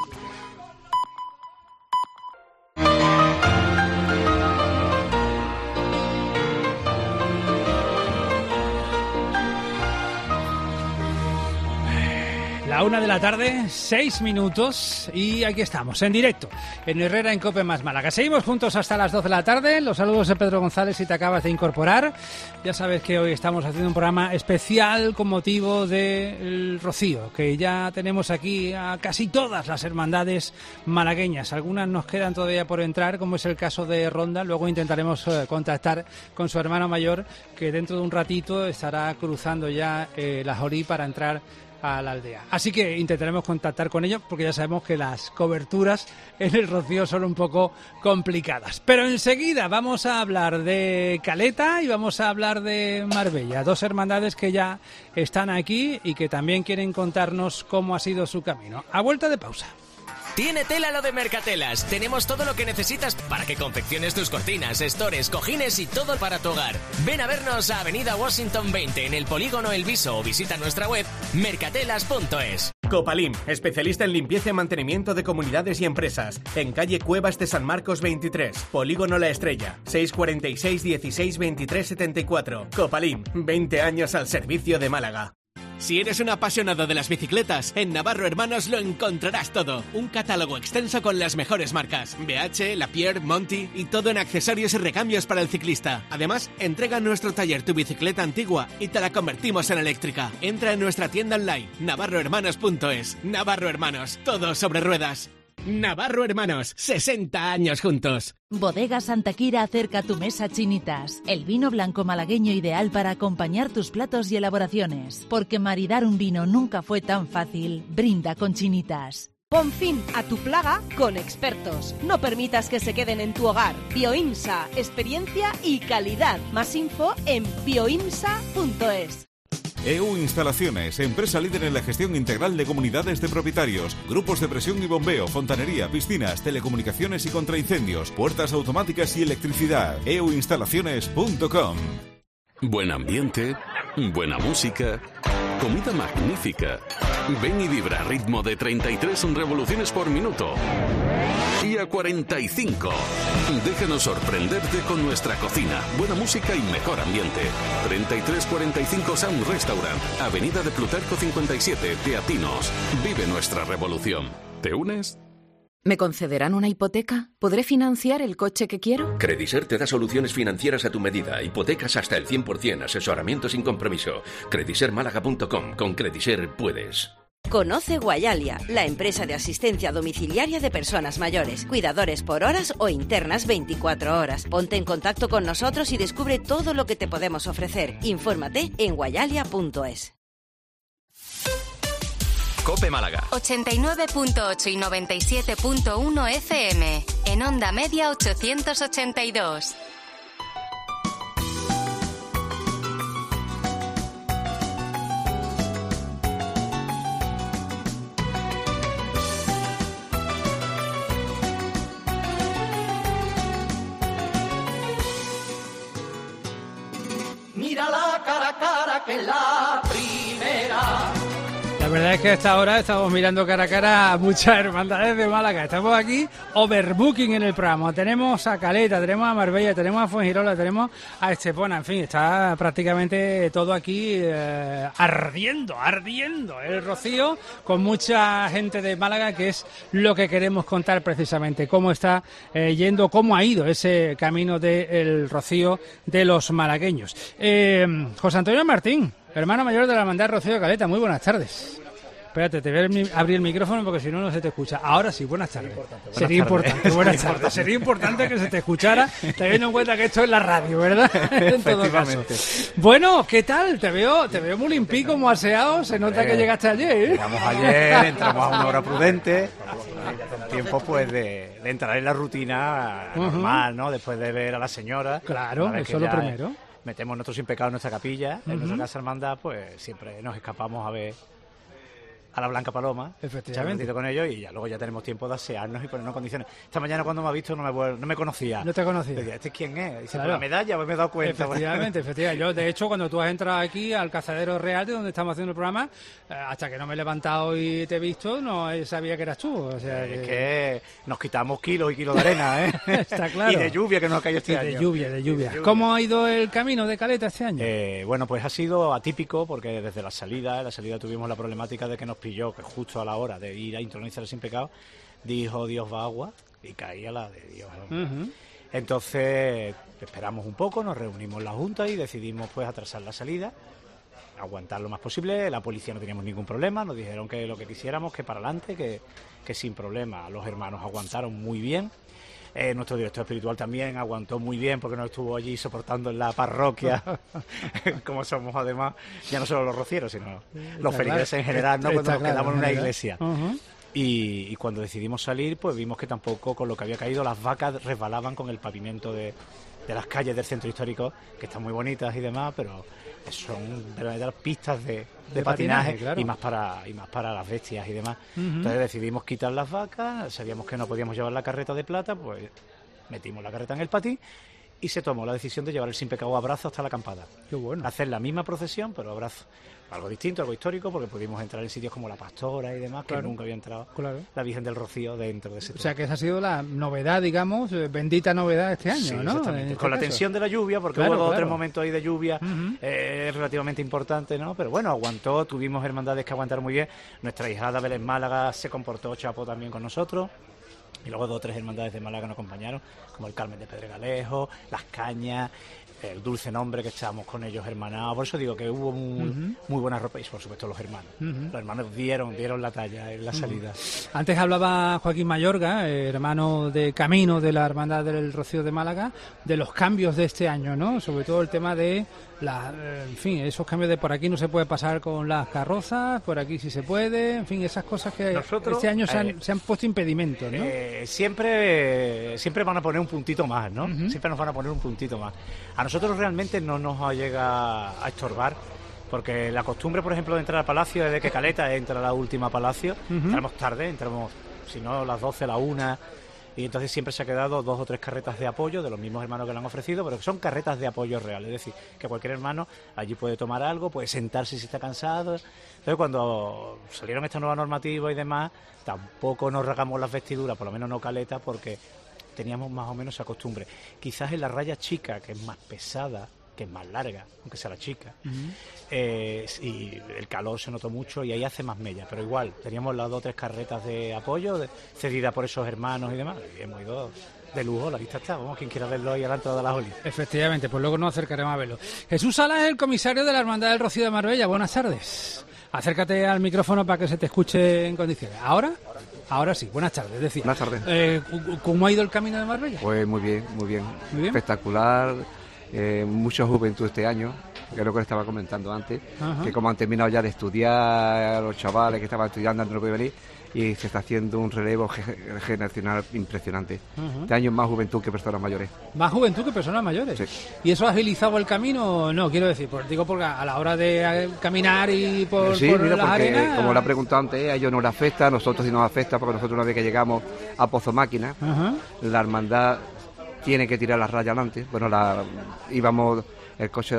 La 1 de la tarde, 6 minutos y aquí estamos, en directo, en Herrera en Cope más Málaga. Seguimos juntos hasta las 2 de la tarde. Los saludos de Pedro González si te acabas de incorporar. Ya sabes que hoy estamos haciendo un programa especial con motivo del Rocío, que ya tenemos aquí a casi todas las hermandades malagueñas. Algunas nos quedan todavía por entrar, como es el caso de Ronda. Luego intentaremos contactar con su hermano mayor, que dentro de un ratito estará cruzando ya la Jorí para entrar a la aldea. Así que intentaremos contactar con ellos porque ya sabemos que las coberturas en el Rocío son un poco complicadas. Pero enseguida vamos a hablar de Caleta y vamos a hablar de Marbella, dos hermandades que ya están aquí y que también quieren contarnos cómo ha sido su camino. A vuelta de pausa. Tiene tela lo de Mercatelas. Tenemos todo lo que necesitas para que confecciones tus cortinas, estores, cojines y todo para tu hogar. Ven a vernos a Avenida Washington 20 en el Polígono El Viso o visita nuestra web mercatelas.es. Copalim, especialista en limpieza y mantenimiento de comunidades y empresas. En calle Cuevas de San Marcos 23, Polígono La Estrella, 646 16 23 74. Copalim, 20 años al servicio de Málaga. Si eres un apasionado de las bicicletas, en Navarro Hermanos lo encontrarás todo. Un catálogo extenso con las mejores marcas. BH, Lapierre, Monty y todo en accesorios y recambios para el ciclista. Además, entrega en nuestro taller tu bicicleta antigua y te la convertimos en eléctrica. Entra en nuestra tienda online, navarrohermanos.es. Navarro Hermanos, todo sobre ruedas. Navarro Hermanos, 60 años juntos. Bodega Santa Quira acerca tu mesa Chinitas, el vino blanco malagueño ideal para acompañar tus platos y elaboraciones. Porque maridar un vino nunca fue tan fácil. Brinda con Chinitas. Pon fin a tu plaga con expertos. No permitas que se queden en tu hogar. Bioimsa, experiencia y calidad. Más info en bioimsa.es. EU Instalaciones, empresa líder en la gestión integral de comunidades de propietarios, grupos de presión y bombeo, fontanería, piscinas, telecomunicaciones y contraincendios, puertas automáticas y electricidad. euinstalaciones.com. Buen ambiente, buena música, comida magnífica. Ven y vibra a ritmo de 33 revoluciones por minuto. Y a 45. Déjanos sorprenderte con nuestra cocina, buena música y mejor ambiente. 3345 Sound Restaurant, Avenida de Plutarco 57, Teatinos. Vive nuestra revolución. ¿Te unes? ¿Me concederán una hipoteca? ¿Podré financiar el coche que quiero? Crediser te da soluciones financieras a tu medida, hipotecas hasta el 100%, asesoramiento sin compromiso. Credisermálaga.com. Con Crediser puedes. Conoce Guayalia, la empresa de asistencia domiciliaria de personas mayores, cuidadores por horas o internas 24 horas. Ponte en contacto con nosotros y descubre todo lo que te podemos ofrecer. Infórmate en guayalia.es. Cope Málaga 89.8 y 97.1 FM. En onda media 882. Mira la cara a cara que es la primera. La verdad es que a esta hora estamos mirando cara a cara a muchas hermandades de Málaga. Estamos aquí overbooking en el programa. Tenemos a Caleta, tenemos a Marbella, tenemos a Fuengirola, tenemos a Estepona. En fin, está prácticamente todo aquí ardiendo el Rocío, con mucha gente de Málaga, que es lo que queremos contar precisamente. Cómo está yendo, cómo ha ido ese camino del Rocío de los malagueños. José Antonio Martín, hermano mayor de la hermandad Rocío de Caleta, muy buenas tardes. Espérate, te voy a abrir el micrófono porque si no, no se te escucha. Ahora sí, buenas tardes. Sería importante que se te escuchara, teniendo en cuenta que esto es la radio, ¿verdad? En todo caso. Bueno, ¿qué tal? Te veo muy limpí, como aseado. Se nota que llegaste ayer, ¿eh? Llegamos ayer, entramos a una hora prudente. Tiempo pues de entrar en la rutina normal, ¿no? Después de ver a la señora. Claro, eso es lo primero. Metemos nuestro sin pecado en nuestra capilla, en nuestra casa hermandad, pues siempre nos escapamos a ver a la Blanca Paloma, efectivamente, con ellos, y ya luego ya tenemos tiempo de asearnos y ponernos en condiciones. Esta mañana cuando me ha visto no me conocía. No te conocía. Decía, ¿este quién es? Dice, claro. ¿por la medalla? Pues me he dado cuenta. Efectivamente. Yo, de hecho, cuando tú has entrado aquí al Cazadero Real, de donde estamos haciendo el programa, hasta que no me he levantado y te he visto, no sabía que eras tú. O sea, es que nos quitamos kilos y kilos de arena, ¿eh? Está claro. Y de lluvia que nos ha caído este año. De lluvia. ¿Cómo ha ido el camino de Caleta este año? Bueno, pues ha sido atípico porque desde la salida tuvimos la problemática de que nos pilló que justo a la hora de ir a intronizar sin pecado, dijo Dios va agua y caía la de Dios. Entonces esperamos un poco, nos reunimos en la Junta y decidimos pues atrasar la salida, aguantar lo más posible. La policía no teníamos ningún problema, nos dijeron que lo que quisiéramos, que para adelante, que sin problema. Los hermanos aguantaron muy bien. Nuestro director espiritual también aguantó muy bien porque nos estuvo allí soportando en la parroquia, como somos además, ya no solo los rocieros, sino los feligreses en general, ¿no? Cuando nos quedamos en una iglesia. Y cuando decidimos salir, pues vimos que tampoco con lo que había caído las vacas resbalaban con el pavimento de las calles del centro histórico, que están muy bonitas y demás, pero son verdaderas pistas de patinaje, claro. y más para las bestias y demás. Entonces decidimos quitar las vacas, sabíamos que no podíamos llevar la carreta de plata, pues metimos la carreta en el patín y se tomó la decisión de llevar el sin pecado a brazo hasta la acampada. Qué bueno. Hacer la misma procesión, pero a brazo. Algo distinto, algo histórico, porque pudimos entrar en sitios como La Pastora y demás, que nunca había entrado la Virgen del Rocío dentro de ese tema. O sea, que esa ha sido la novedad, digamos, bendita novedad este año, sí, ¿no? Exactamente. Con la tensión de la lluvia, porque hubo 2 o 3 momentos ahí de lluvia relativamente importante, ¿no? Pero bueno, aguantó, tuvimos hermandades que aguantaron muy bien. Nuestra hijada Belén Málaga se comportó chapo también con nosotros. Y luego 2 o 3 hermandades de Málaga nos acompañaron, como el Carmen de Pedregalejo, Las Cañas, el Dulce Nombre, que estábamos con ellos hermanados. Por eso digo que hubo muy buena ropa y, por supuesto, los hermanos. Los hermanos dieron la talla en la salida. Antes hablaba Joaquín Mayorga, hermano de camino de la Hermandad del Rocío de Málaga, de los cambios de este año, ¿no? Sobre todo el tema de en fin, esos cambios de por aquí no se puede pasar con las carrozas, por aquí sí se puede, en fin, esas cosas que este año se han puesto impedimentos, ¿no? Siempre van a poner un puntito más, ¿no? Siempre nos van a poner un puntito más. A nosotros realmente no nos llega a estorbar, porque la costumbre, por ejemplo, de entrar al Palacio, desde que Caleta entra la última Palacio, entramos tarde, si no, las 12, la 1... Y entonces siempre se ha quedado 2 o 3 carretas de apoyo de los mismos hermanos que le han ofrecido, pero que son carretas de apoyo real, es decir, que cualquier hermano allí puede tomar algo, puede sentarse si está cansado. Entonces, cuando salieron esta nueva normativa y demás, tampoco nos regamos las vestiduras, por lo menos no Caleta, porque teníamos más o menos esa costumbre. Quizás en la raya chica, que es más pesada, que es más larga, aunque sea la chica, y el calor se notó mucho y ahí hace más mella, pero igual teníamos las 2 o 3 carretas de apoyo cedidas por esos hermanos y demás, y hemos ido de lujo, la vista está, vamos, quien quiera verlo ahí a la entrada de la Joli. Efectivamente, pues luego nos acercaremos a verlo. Jesús Salas es el comisario de la Hermandad del Rocío de Marbella. Buenas tardes. Acércate al micrófono para que se te escuche en condiciones. Ahora sí, buenas tardes, decía. Buenas tardes. ¿Cómo ha ido el camino de Marbella? Pues muy bien. Espectacular. Mucha juventud este año, que es lo que estaba comentando antes, que como han terminado ya de estudiar, los chavales que estaban estudiando antes no podían venir, y se está haciendo un relevo generacional impresionante. Este año más juventud que personas mayores. ¿Más juventud que personas mayores? Sí. ¿Y eso ha agilizado el camino? No, quiero decir, digo porque a la hora de caminar y por las arenas... Como le ha preguntado antes, a ellos no les afecta, a nosotros sí nos afecta, porque nosotros una vez que llegamos a Pozo Máquina, la hermandad tiene que tirar la raya adelante. Bueno, íbamos el coche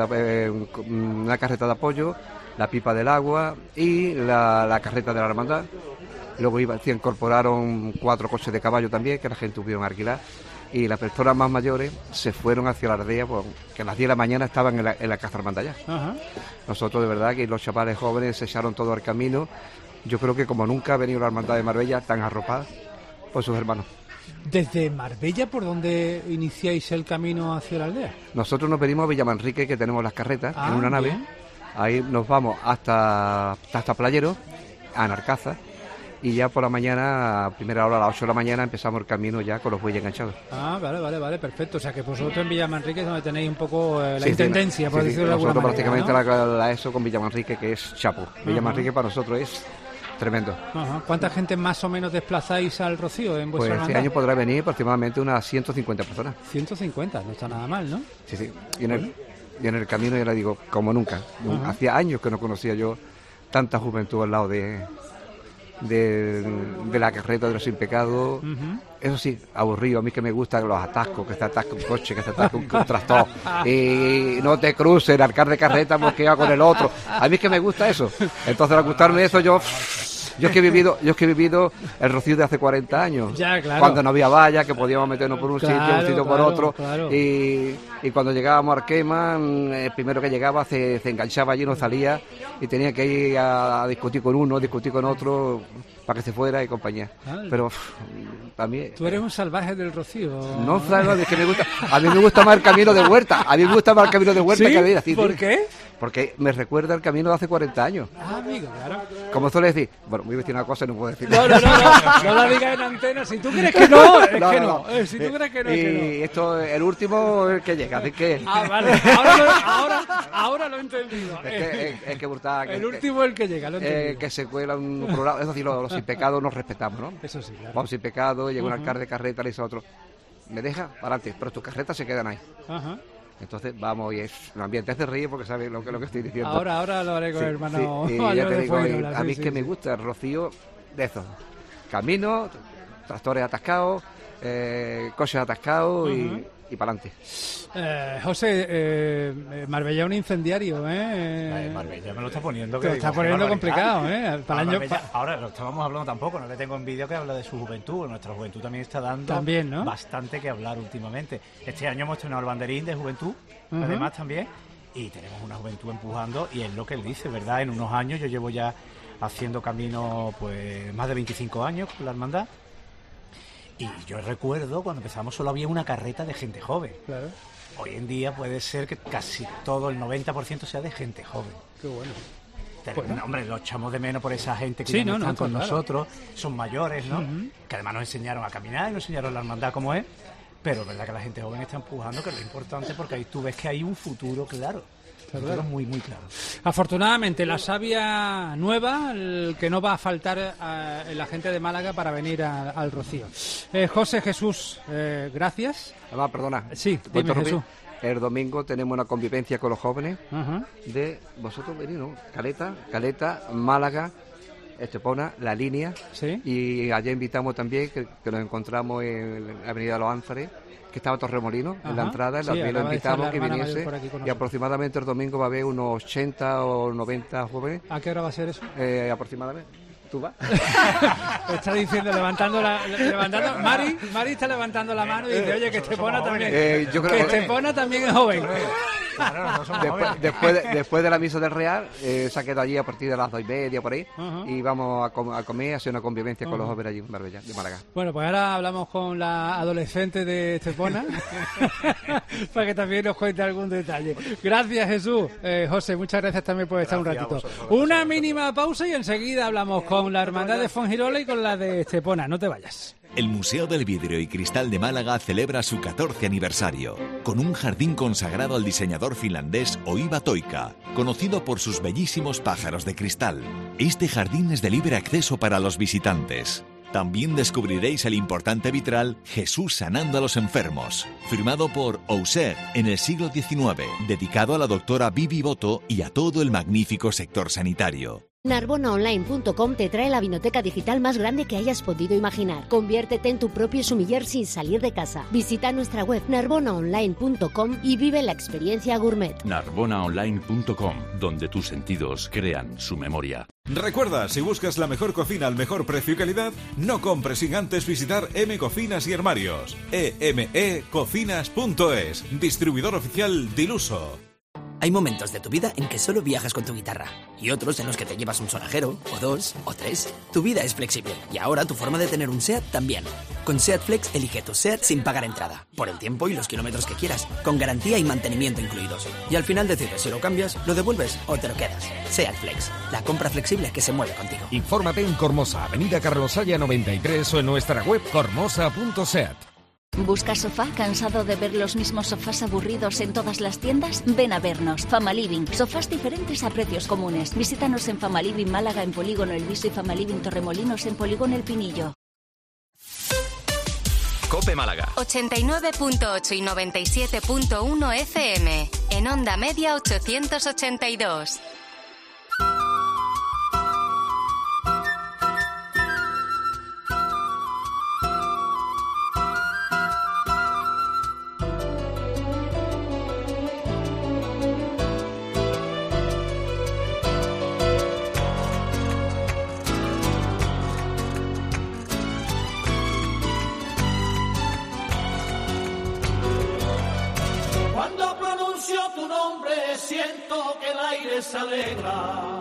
una carreta de apoyo, la pipa del agua y la carreta de la hermandad. Luego se incorporaron 4 coches de caballo también, que la gente tuvieron que alquilar. Y las personas más mayores se fueron hacia la aldea, pues, que a las 10 de la mañana estaban en la casa hermandad ya. Nosotros, de verdad, que los chavales jóvenes se echaron todo al camino. Yo creo que como nunca ha venido la hermandad de Marbella tan arropada por sus hermanos. ¿Desde Marbella por dónde iniciáis el camino hacia la aldea? Nosotros nos venimos a Villamanrique, que tenemos las carretas en una nave. Ahí nos vamos hasta Playero, a Narcaza, y ya por la mañana, a primera hora, a las 8 de la mañana, empezamos el camino ya con los bueyes enganchados. Vale, perfecto. O sea que vosotros en Villamanrique es donde tenéis un poco la intendencia, por decirlo de alguna manera. Nosotros prácticamente ¿no? la ESO con Villamanrique, que es chapo. Villamanrique para nosotros es tremendo. ¿Cuánta gente más o menos desplazáis al Rocío en vuestra hermandad? Este año podrá venir aproximadamente unas 150 personas. 150, no está nada mal, ¿no? Sí. Y en el camino, ya le digo, como nunca. Hacía años que no conocía yo tanta juventud al lado de de la carreta de los sin pecado. Eso sí, aburrido. A mí que me gustan los atascos, que se atasca un coche, que se atasca un tractor y no te cruces el alcalde de carreta porque va con el otro. A mí es que me gusta eso. Entonces, al gustarme eso, yo es que he vivido el Rocío de hace 40 años. Ya, claro. Cuando no había valla, que podíamos meternos por un sitio por otro. Claro. Y cuando llegábamos a Arquema, el primero que llegaba se enganchaba allí, no salía, y tenía que ir a discutir con uno, discutir con otro, para que se fuera y compañía. Pero también... Tú eres un salvaje del Rocío. No, salvaje, es que me gusta... A mí me gusta más el camino de Huerta. A mí me gusta más el camino de Huerta ¿Sí? que vida. Sí, ¿Por qué? Porque me recuerda el camino de hace 40 años. Amigo, claro. Como suele decir, bueno, voy a decir una cosa y no puedo decir. No la digas en antena. Si tú crees que no, es que no. Si tú crees que no, es que no. Y esto, el último es el que llega, así que... Vale, ahora lo he entendido. Es que brutal. El último es el que llega, lo he entendido. Que se cuela un programa, eso sí, los sin pecado nos respetamos, ¿no? Eso sí, claro. Vamos sin pecado, llega un alcalde de carreta, le dice a otro, me deja para adelante, pero tus carretas se quedan ahí. Ajá. Entonces vamos, y el ambiente hace reír porque sabes lo que estoy diciendo. Ahora lo haré con el hermano. Sí, ya te digo, a mí es que me gusta el Rocío de esos. Camino, tractores atascados, coches atascados y para adelante. José, Marbella es un incendiario, Marbella me lo está poniendo. Te lo está poniendo complicado, Para el año... Ahora lo estábamos hablando tampoco, no le tengo envidia que habla de su juventud. Nuestra juventud también está dando ¿no? bastante que hablar últimamente. Este año hemos tenido el banderín de juventud, además también, y tenemos una juventud empujando, y es lo que él dice, ¿verdad? En unos años, yo llevo ya haciendo camino pues más de 25 años con la hermandad. Y yo recuerdo cuando empezamos solo había una carreta de gente joven. Claro. Hoy en día puede ser que casi todo, el 90% sea de gente joven. Qué bueno. Pues, hombre, lo echamos de menos por esa gente que ya no están con nosotros, son mayores, ¿no? Que además nos enseñaron a caminar y nos enseñaron la hermandad como es. Pero es verdad que la gente joven está empujando, que es lo importante, porque ahí tú ves que hay un futuro claro. Claro. Muy, muy claro. Afortunadamente, la savia nueva, el que no va a faltar la gente de Málaga para venir al Rocío. José Jesús, gracias. Perdona. Sí, dime, Jesús. El domingo tenemos una convivencia con los jóvenes de vosotros venid, ¿no? Caleta, Málaga, Estepona, La Línea. ¿Sí? Y allá invitamos también, que nos encontramos en la Avenida Los Ángeles, que estaba Torremolinos en la entrada, también lo invitamos que viniese, y aproximadamente el domingo va a haber unos 80 o 90 jóvenes. ¿A qué hora va a ser eso? Aproximadamente. ¿Tú vas? Está diciendo, levantando Mari está levantando la mano y dice, oye, que Estepona también, yo creo que Estepona también es joven. Después de la misa del Real, se ha quedado allí a partir de las 2:30 por ahí, y vamos a comer, a hacer una convivencia con los jóvenes allí en Marbella, de Málaga. Bueno, pues ahora hablamos con la adolescente de Estepona para que también nos cuente algún detalle. Gracias, Jesús. José, muchas gracias también por estar un ratito. Una mínima pausa y enseguida hablamos con la hermandad de Fongirola y con la de Estepona. No te vayas. El Museo del Vidrio y Cristal de Málaga celebra su 14 aniversario, con un jardín consagrado al diseñador finlandés Oiva Toika, conocido por sus bellísimos pájaros de cristal. Este jardín es de libre acceso para los visitantes. También descubriréis el importante vitral Jesús sanando a los enfermos, firmado por Auxerre en el siglo XIX, dedicado a la doctora Vivi Boto y a todo el magnífico sector sanitario. Narbonaonline.com te trae la vinoteca digital más grande que hayas podido imaginar. Conviértete en tu propio sumiller sin salir de casa. Visita nuestra web narbonaonline.com y vive la experiencia gourmet. Narbonaonline.com, donde tus sentidos crean su memoria. Recuerda, si buscas la mejor cocina al mejor precio y calidad, no compres sin antes visitar M Cocinas y Armarios. emecocinas.es, distribuidor oficial Diluso. Hay momentos de tu vida en que solo viajas con tu guitarra y otros en los que te llevas un sonajero, o 2, o 3. Tu vida es flexible y ahora tu forma de tener un SEAT también. Con SEAT Flex elige tu SEAT sin pagar entrada, por el tiempo y los kilómetros que quieras, con garantía y mantenimiento incluidos. Y al final decides si lo cambias, lo devuelves o te lo quedas. SEAT Flex, la compra flexible que se mueve contigo. Infórmate en Cormosa, Avenida Carlos Haya 93 o en nuestra web cormosa.seat. ¿Buscas sofá? ¿Cansado de ver los mismos sofás aburridos en todas las tiendas? Ven a vernos. Famaliving. Sofás diferentes a precios comunes. Visítanos en Famaliving Málaga en Polígono El Viso y Famaliving Torremolinos en Polígono El Pinillo. COPE Málaga 89.8 y 97.1 FM. En onda media 882. pronuncio tu nombre siento que el aire se alegra.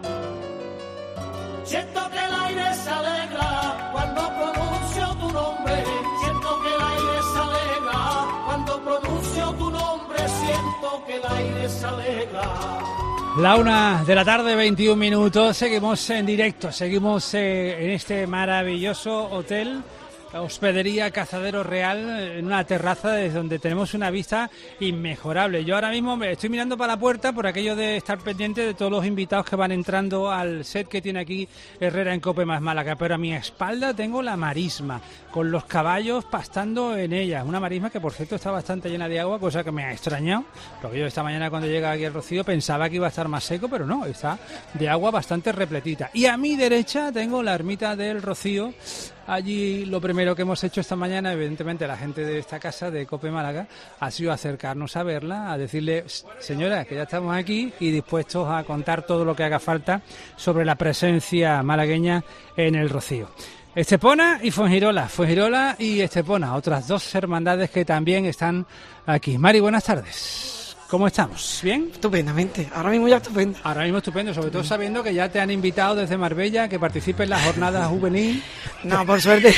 Siento que el aire se alegra cuando pronuncio tu nombre. Siento que el aire se alegra cuando pronuncio tu nombre. Siento que el aire se alegra. La 1:00 p.m, 21 minutos. Seguimos en directo, seguimos en este maravilloso hotel, Hospedería Cazadero Real, en una terraza desde donde tenemos una vista inmejorable. Yo ahora mismo me estoy mirando para la puerta por aquello de estar pendiente de todos los invitados que van entrando al set que tiene aquí Herrera en Cope más Málaga, pero a mi espalda tengo la marisma, con los caballos pastando en ella. Una marisma que, por cierto, está bastante llena de agua, cosa que me ha extrañado, porque yo esta mañana cuando llega aquí el Rocío pensaba que iba a estar más seco, pero no, está de agua bastante repletita. Y a mi derecha tengo la ermita del Rocío. Allí lo primero que hemos hecho esta mañana, evidentemente la gente de esta casa de Cope Málaga, ha sido acercarnos a verla, a decirle, señora, que ya estamos aquí y dispuestos a contar todo lo que haga falta sobre la presencia malagueña en el Rocío. Estepona y Fuengirola y Estepona, otras dos hermandades que también están aquí. Mari, buenas tardes. ¿Cómo estamos? ¿Bien? Estupendamente, ahora mismo ya estupendo. Ahora mismo estupendo, sobre todo sabiendo que ya te han invitado desde Marbella que participes en la jornada juvenil. No, por suerte,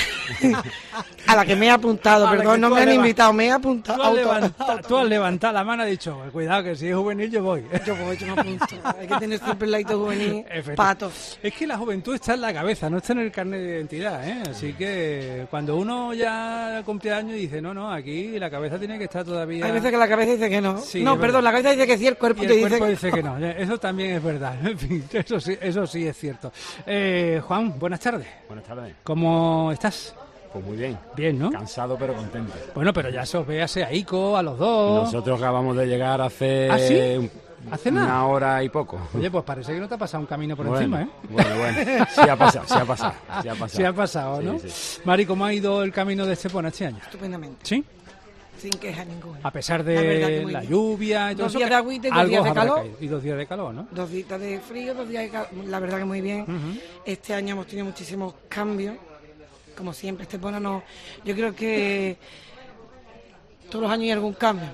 a la que me he apuntado, perdón, no me han invitado, me he apuntado. Tú has levantado la mano y has dicho, cuidado que si es juvenil yo voy. Yo me apunto, hay que tener siempre el ladito juvenil, pato. Es que la juventud está en la cabeza, no está en el carnet de identidad, ¿eh? Así que cuando uno ya cumple años dice, no, aquí la cabeza tiene que estar todavía... Hay veces que la cabeza dice que no. Sí, no, perdón, la cabeza dice que sí, el cuerpo te dice que no. Eso también es verdad. En fin, eso sí es cierto. Juan, buenas tardes. Buenas tardes. ¿Cómo estás? Pues muy bien. Bien, ¿no? Cansado pero contento. Bueno, pero ya se os ve a Ico, a los dos. Nosotros acabamos de llegar hace... ¿Ah, sí? ¿Hace nada? Una hora y poco. Oye, pues parece que no te ha pasado un camino por encima, ¿eh? Bueno. Sí ha pasado. Sí ha pasado, ¿no? Sí. Mari, ¿cómo ha ido el camino de Estepona este año? Estupendamente. ¿Sí? Sin queja ninguna. A pesar de la lluvia y todo eso. 2 días de agüita y 2 días de calor. Y 2 días de calor, ¿no? 2 días de frío, 2 días de calor. La verdad que muy bien. Este año hemos tenido muchísimos cambios. Como siempre, Estepona no... Yo creo que todos los años hay algún cambio.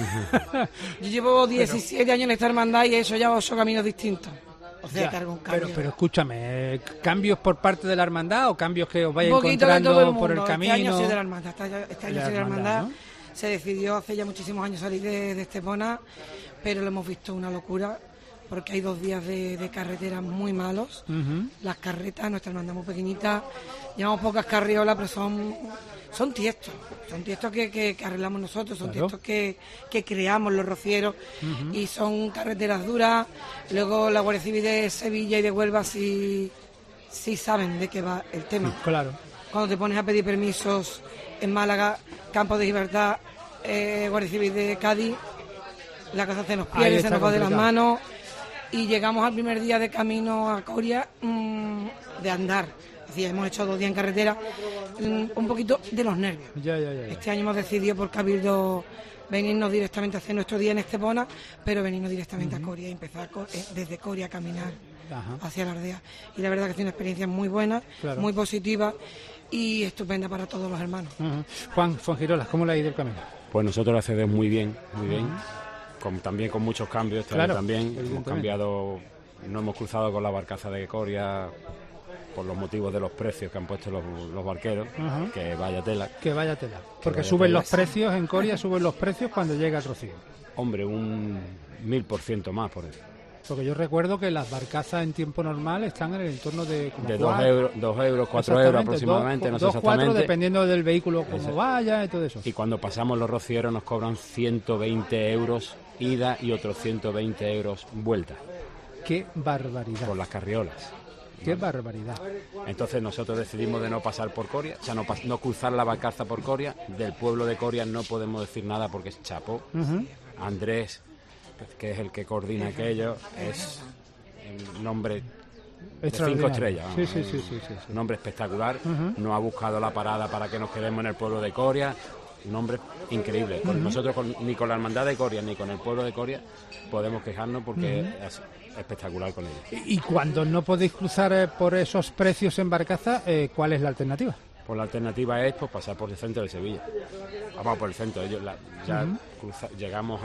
Yo llevo 17 años en esta hermandad y he hecho ya 8 caminos distintos. O sea, que algún cambio. Pero escúchame, ¿cambios por parte de la hermandad o cambios que os vais encontrando por el camino? Este año soy de la hermandad. Este año soy de la hermandad. ¿No? Se decidió hace ya muchísimos años salir de Estepona, pero lo hemos visto una locura, porque hay 2 días de carretera muy malos. Las carretas, nuestra hermandad muy pequeñita, llevamos pocas carriolas, pero son tiestos. Son tiestos que arreglamos nosotros, son tiestos que creamos los rocieros, y son carreteras duras. Luego la Guardia Civil de Sevilla y de Huelva sí saben de qué va el tema. Claro. Cuando te pones a pedir permisos en Málaga, Campo de Libertad, Guardia Civil de Cádiz, la cosa se nos pierde, se nos va de las manos, y llegamos al primer día de camino a Coria de andar. Es decir, hemos hecho 2 días en carretera, un poquito de los nervios. Ya. Este año hemos decidido por Cabildo venirnos directamente a hacer nuestro día en Estepona, pero venirnos directamente a Coria y empezar desde Coria a caminar hacia la aldea. Y la verdad que es una experiencia muy buena, muy positiva y estupenda para todos los hermanos. Juan Fuengirola, ¿cómo le ha ido el camino? Pues nosotros la accedemos muy bien. También con muchos cambios, también hemos cambiado, no hemos cruzado con la barcaza de Coria por los motivos de los precios que han puesto los barqueros, que vaya tela. Porque suben los precios en Coria, suben los precios cuando llega el Rocío. Hombre, un 1000% más por eso. Porque yo recuerdo que las barcazas en tiempo normal están en el entorno de... De 2 euros, 4 euros aproximadamente. 2, 4, dependiendo del vehículo como vaya y todo eso. Y cuando pasamos los rocieros nos cobran 120 euros ida y otros 120 euros vuelta. ¡Qué barbaridad! Por las carriolas. ¡Qué barbaridad! Entonces nosotros decidimos de no pasar por Coria, o sea, no cruzar la barcaza por Coria. Del pueblo de Coria no podemos decir nada porque es Chapo. Andrés, que es el que coordina aquello, es un nombre de 5 estrellas. Sí. Un nombre espectacular. No ha buscado la parada para que nos quedemos en el pueblo de Coria. Un nombre increíble. Nosotros ni con la hermandad de Coria ni con el pueblo de Coria podemos quejarnos porque es espectacular con ellos. Y cuando no podéis cruzar por esos precios en barcaza, ¿cuál es la alternativa? Pues la alternativa es pues pasar por el centro de Sevilla. Vamos por el centro. Llegamos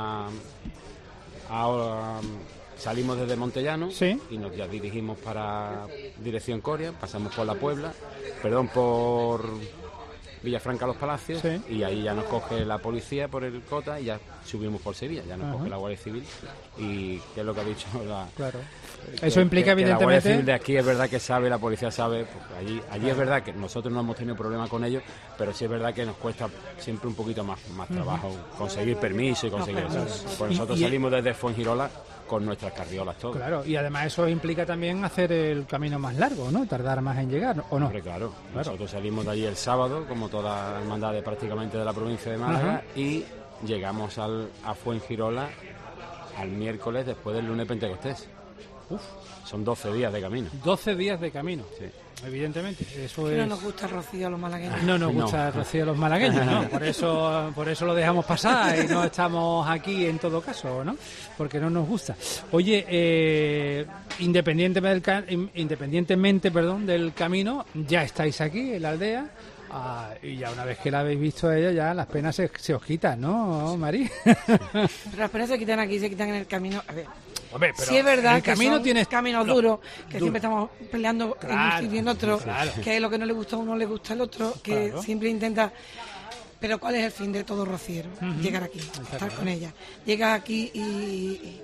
salimos desde Montellano y nos ya dirigimos para dirección Coria, pasamos por la Puebla, por Villafranca Los Palacios y ahí ya nos coge la policía por el Cota y ya subimos por Sevilla, ya nos coge la Guardia Civil y qué es lo que ha dicho la... Claro. Eso implica evidentemente... La Guardia Civil de aquí es verdad que sabe, la policía sabe, porque allí es verdad que nosotros no hemos tenido problema con ellos, pero sí es verdad que nos cuesta siempre un poquito más trabajo conseguir permiso y conseguir eso. Pues nosotros salimos desde Fuengirola con nuestras carriolas todo. Claro, y además eso implica también hacer el camino más largo, ¿no? Tardar más en llegar, ¿o no? Hombre, claro. Nosotros salimos de allí el sábado, como todas las hermandades prácticamente de la provincia de Málaga, y llegamos a Fuengirola al miércoles después del lunes Pentecostés. Son 12 días de camino. 12 días de camino, sí. Evidentemente. Eso es... No nos gusta Rocío a los malagueños. No nos gusta Rocío a los malagueños, ¿no? Por eso lo dejamos pasar y no estamos aquí en todo caso, ¿no? Porque no nos gusta. Oye, independientemente del camino, ya estáis aquí en la aldea. Y ya una vez que la habéis visto a ella, ya las penas se os quitan, ¿no, Mari? Pero las penas se quitan aquí, se quitan en el camino. A ver, hombre, pero sí es verdad el camino que son caminos duros, que siempre estamos peleando en un sitio y en otro, que es lo que no le gusta a uno, le gusta al otro, que siempre intenta... Pero ¿cuál es el fin de todo rociero? Llegar aquí, estar con ella. Llegas aquí y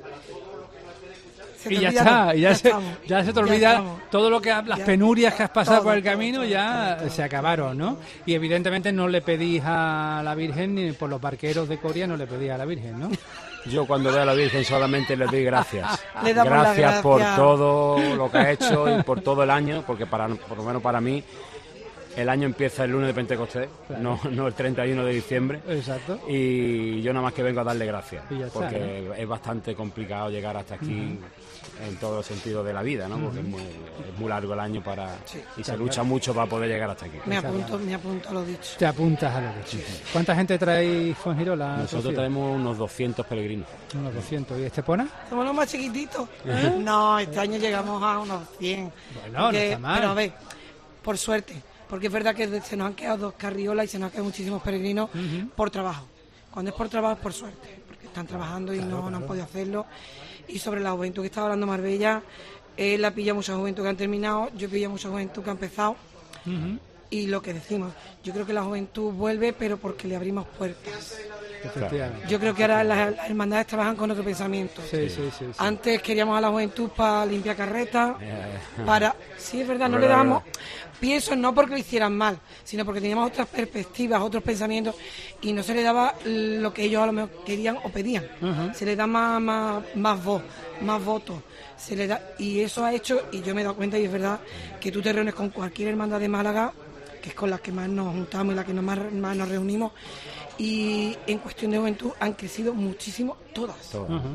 ya está, ya se te olvida todo lo que las penurias que has pasado por el camino, ya se acabaron, ¿no? Y evidentemente no le pedís a la Virgen, ni por los barqueros de Coria no le pedís a la Virgen, ¿no? Yo cuando veo a la Virgen solamente le doy gracias. Le damos gracias por todo lo que ha hecho y por todo el año, porque por lo menos para mí el año empieza el lunes de Pentecostés, no el 31 de diciembre. Exacto. Y yo nada más que vengo a darle gracias, porque es bastante complicado llegar hasta aquí en todos los sentidos de la vida, ¿no? Porque es muy largo el año y se lucha mucho para poder llegar hasta aquí. Me apunto a lo dicho. Te apuntas a lo dicho. ¿Cuánta gente traéis Fuengirola? Nosotros tenemos unos 200 peregrinos. Unos 200. ¿Y Estepona? Somos los más chiquititos. No, este año llegamos a unos 100. Bueno, no está mal. Pero a ver, por suerte, porque es verdad que se nos han quedado 2 carriolas y se nos han quedado muchísimos peregrinos por trabajo. Cuando es por trabajo es por suerte, porque están trabajando y no han podido hacerlo. Y sobre la juventud que estaba hablando Marbella, él ha pillado mucha juventud que han terminado, yo he pillado mucha juventud que ha empezado. Y lo que decimos, yo creo que la juventud vuelve, pero porque le abrimos puertas. Yo creo que ahora las hermandades trabajan con otro pensamiento. Sí. Antes queríamos a la juventud para limpiar carretas, sí, es verdad, no le dábamos... Pienso no porque lo hicieran mal, sino porque teníamos otras perspectivas, otros pensamientos, y no se le daba lo que ellos a lo mejor querían o pedían. Se le da más voz, más votos. Se le da, y eso ha hecho, y yo me he dado cuenta, y es verdad, que tú te reúnes con cualquier hermandad de Málaga, que es con las que más nos juntamos y las que más nos reunimos, y en cuestión de juventud han crecido muchísimo todas.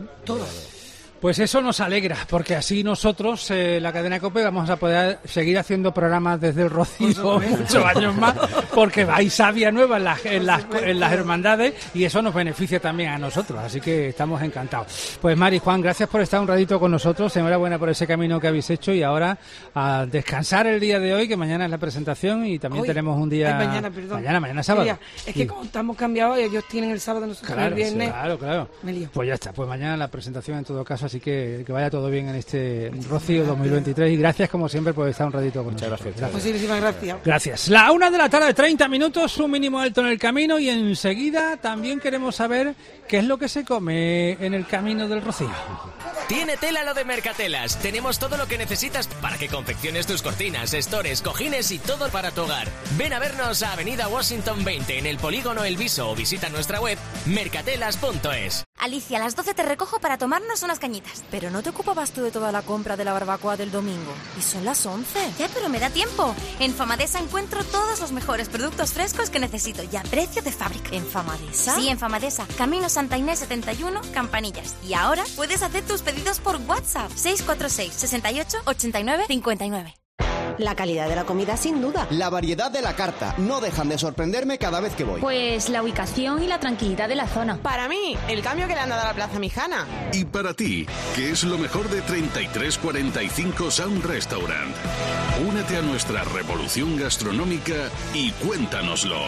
Pues eso nos alegra, porque así nosotros, la cadena COPE, vamos a poder seguir haciendo programas desde el Rocío muchos años más, porque hay savia nueva en las hermandades y eso nos beneficia también a nosotros, así que estamos encantados. Pues Mari, Juan, gracias por estar un ratito con nosotros, enhorabuena por ese camino que habéis hecho y ahora a descansar el día de hoy, que mañana es la presentación y también tenemos un día... Mañana sábado. Es que como estamos cambiados, ellos tienen el sábado, nosotros el viernes. Claro. Me lío. Pues ya está, pues mañana la presentación en todo caso, así que vaya todo bien en este Rocío 2023 y gracias como siempre por estar un ratito con nosotros. Gracias. Muchísimas gracias. Gracias. 1:00 30 minutos, un mínimo alto en el camino y enseguida también queremos saber qué es lo que se come en el camino del Rocío. Tiene tela lo de Mercatelas. Tenemos todo lo que necesitas para que confecciones tus cortinas, estores, cojines y todo para tu hogar. Ven a vernos a Avenida Washington 20 en el Polígono El Viso o visita nuestra web mercatelas.es. Alicia, a las 12 te recojo para tomarnos unas cañitas. Pero no te ocupabas tú de toda la compra de la barbacoa del domingo. Y son las 11. Ya, pero me da tiempo. En Famadesa encuentro todos los mejores productos frescos que necesito y a precio de fábrica. ¿En Famadesa? Sí, en Famadesa. Camino Santa Inés 71, Campanillas. Y ahora puedes hacer tus pedidos por WhatsApp. 646 68 89 59. La calidad de la comida, sin duda. La variedad de la carta. No dejan de sorprenderme cada vez que voy. Pues la ubicación y la tranquilidad de la zona. Para mí, el cambio que le han dado a la Plaza Mijana. Y para ti, ¿qué es lo mejor de 3345 Sound Restaurant? Únete a nuestra revolución gastronómica y cuéntanoslo.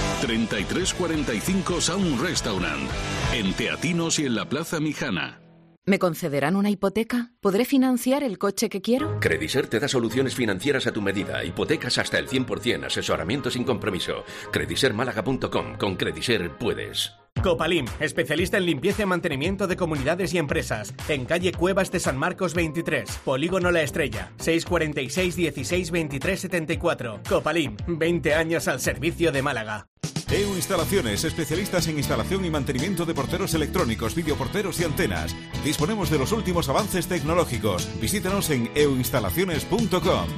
3345 Sound Restaurant, en Teatinos y en la Plaza Mijana. ¿Me concederán una hipoteca? ¿Podré financiar el coche que quiero? Crediser te da soluciones financieras a tu medida, hipotecas hasta el 100%, asesoramiento sin compromiso. Credisermálaga.com, con Crediser puedes. Copalim, especialista en limpieza y mantenimiento de comunidades y empresas. En calle Cuevas de San Marcos 23, Polígono La Estrella, 646 16 23 74. Copalim, 20 años al servicio de Málaga. EU Instalaciones, especialistas en instalación y mantenimiento de porteros electrónicos, videoporteros y antenas. Disponemos de los últimos avances tecnológicos. Visítanos en euinstalaciones.com.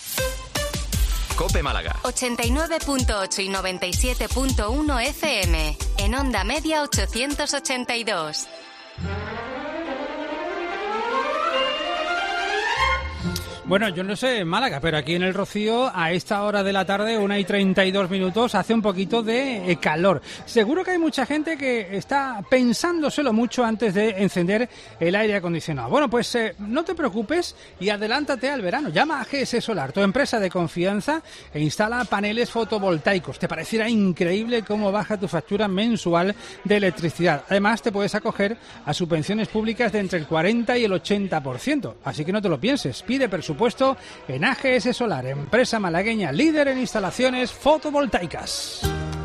COPE Málaga 89.8 y 97.1 FM. En onda media 882. Bueno, yo no sé en Málaga, pero aquí en el Rocío, a esta hora de la tarde, 1:32, hace un poquito de calor. Seguro que hay mucha gente que está pensándoselo mucho antes de encender el aire acondicionado. Bueno, pues no te preocupes y adelántate al verano. Llama a GS Solar, tu empresa de confianza, e instala paneles fotovoltaicos. Te parecerá increíble cómo baja tu factura mensual de electricidad. Además, te puedes acoger a subvenciones públicas de entre el 40 y el 80%. Así que no te lo pienses. Pide presupuesto en AGS Solar, empresa malagueña líder en instalaciones fotovoltaicas.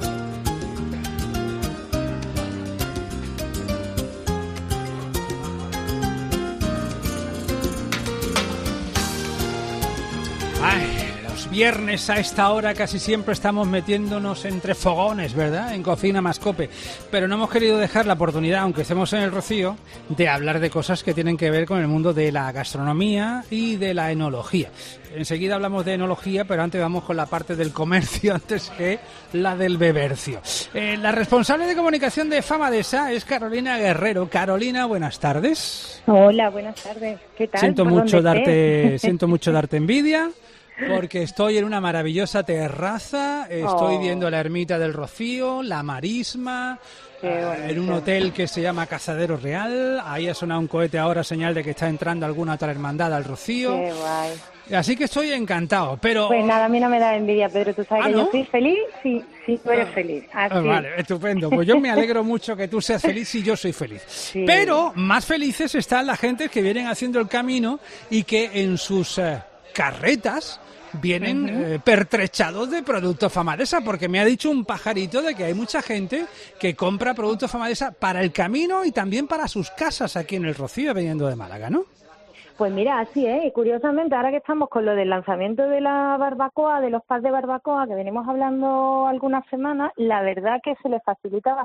Los viernes a esta hora casi siempre estamos metiéndonos entre fogones, ¿verdad? En Cocina más Cope. Pero no hemos querido dejar la oportunidad, aunque estemos en el Rocío, de hablar de cosas que tienen que ver con el mundo de la gastronomía y de la enología. Enseguida hablamos de enología, pero antes vamos con la parte del comercio antes que la del bebercio. La responsable de comunicación de Famadesa es Carolina Guerrero. Carolina, buenas tardes. Hola, buenas tardes. ¿Qué tal? Siento mucho darte envidia. Porque estoy en una maravillosa terraza, estoy viendo la ermita del Rocío, la Marisma, en un hotel que se llama Cazadero Real. Ahí ha sonado un cohete ahora, señal de que está entrando alguna otra hermandad al Rocío. Qué guay. Así que estoy encantado, pero... Pues nada, a mí no me da envidia, Pedro, tú sabes que ¿no? yo estoy feliz, sí, tú eres feliz. Así. Vale, estupendo. Pues yo me alegro mucho que tú seas feliz y yo soy feliz. Sí. Pero más felices están las gentes que vienen haciendo el camino y que en sus carretas vienen pertrechados de productos Famadesa, porque me ha dicho un pajarito de que hay mucha gente que compra productos Famadesa para el camino y también para sus casas aquí en el Rocío, viniendo de Málaga, ¿no? Pues mira, así es, y curiosamente ahora que estamos con lo del lanzamiento de la barbacoa, de los packs de barbacoa que venimos hablando algunas semanas, la verdad que se les facilita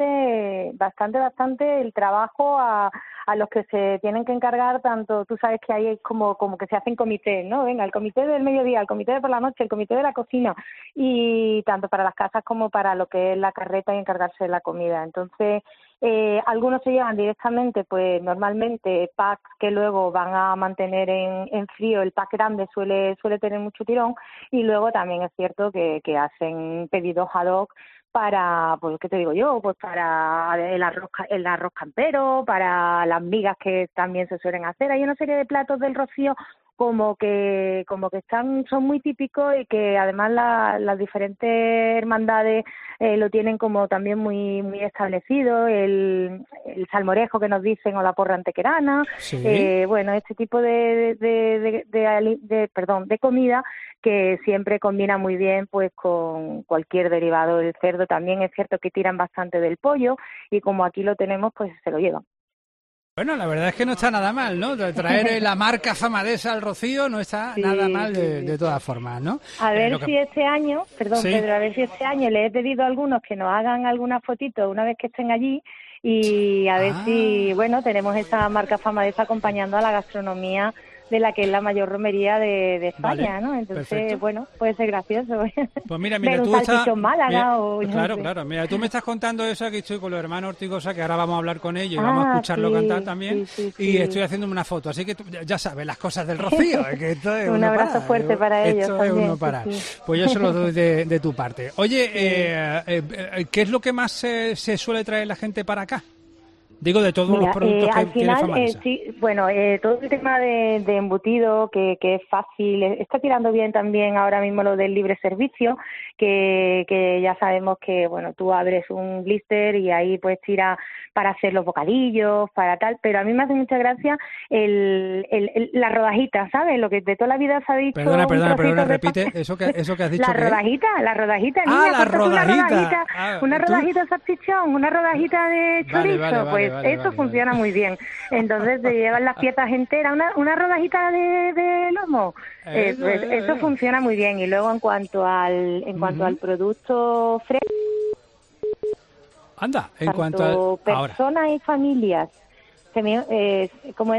bastante el trabajo a los que se tienen que encargar, tanto, tú sabes que hay como que se hacen comités, ¿no? Venga, el comité del mediodía, el comité de por la noche, el comité de la cocina, y tanto para las casas como para lo que es la carreta y encargarse de la comida. Entonces, algunos se llevan directamente, pues normalmente packs que luego van a mantener en frío. El pack grande suele tener mucho tirón, y luego también es cierto que hacen pedidos ad hoc para, pues, ¿qué te digo yo? Pues para el arroz campero, para las migas que también se suelen hacer. Hay una serie de platos del Rocío como que son muy típicos, y que además las diferentes hermandades lo tienen como también muy muy establecido. El salmorejo que nos dicen, o la porra antequerana, sí. Bueno, este tipo de comida que siempre combina muy bien pues con cualquier derivado del cerdo. También es cierto que tiran bastante del pollo, y como aquí lo tenemos, pues se lo llevan. Bueno, la verdad es que no está nada mal, ¿no? Traer la marca Famadesa al Rocío no está nada mal de todas formas, ¿no? A ver si este año, Pedro, a ver si este año le he pedido a algunos que nos hagan alguna fotito una vez que estén allí, y a ver si, bueno, tenemos esa marca Famadesa acompañando a la gastronomía de la que es la mayor romería de España, vale, ¿no? Entonces, perfecto. bueno, puede ser gracioso. Pues mira, Ver un tú estás... salchichón Málaga mira, o... yo claro, no sé. claro. Mira, tú me estás contando eso, aquí estoy con los hermanos Ortigosa, que ahora vamos a hablar con ellos y vamos a escucharlo sí, cantar también. sí, y sí. estoy haciéndome una foto, así que tú ya sabes las cosas del Rocío. Es que esto es Un abrazo fuerte para ellos Esto también, es uno sí, para. sí. Pues yo se lo doy de tu parte. Oye, ¿qué es lo que más se suele traer la gente para acá? Digo, de todos los productos que al tiene final, Famalisa. sí, bueno, todo el tema de embutido, que es fácil, está tirando bien también ahora mismo lo del libre servicio, que ya sabemos que, bueno, tú abres un blister y ahí pues tiras para hacer los bocadillos, para tal, pero a mí me hace mucha gracia la rodajita, ¿sabes? Lo que de toda la vida se ha dicho. Perdona, repite eso que has dicho. La rodajita, niña, la rodajita. Una rodajita de salchichón, una rodajita de chorizo, pues eso funciona muy bien. Entonces te llevan las piezas enteras, una rodajita de lomo, eso funciona muy bien. Y luego en cuanto al producto fresco, anda, en tanto cuanto a personas y familias, como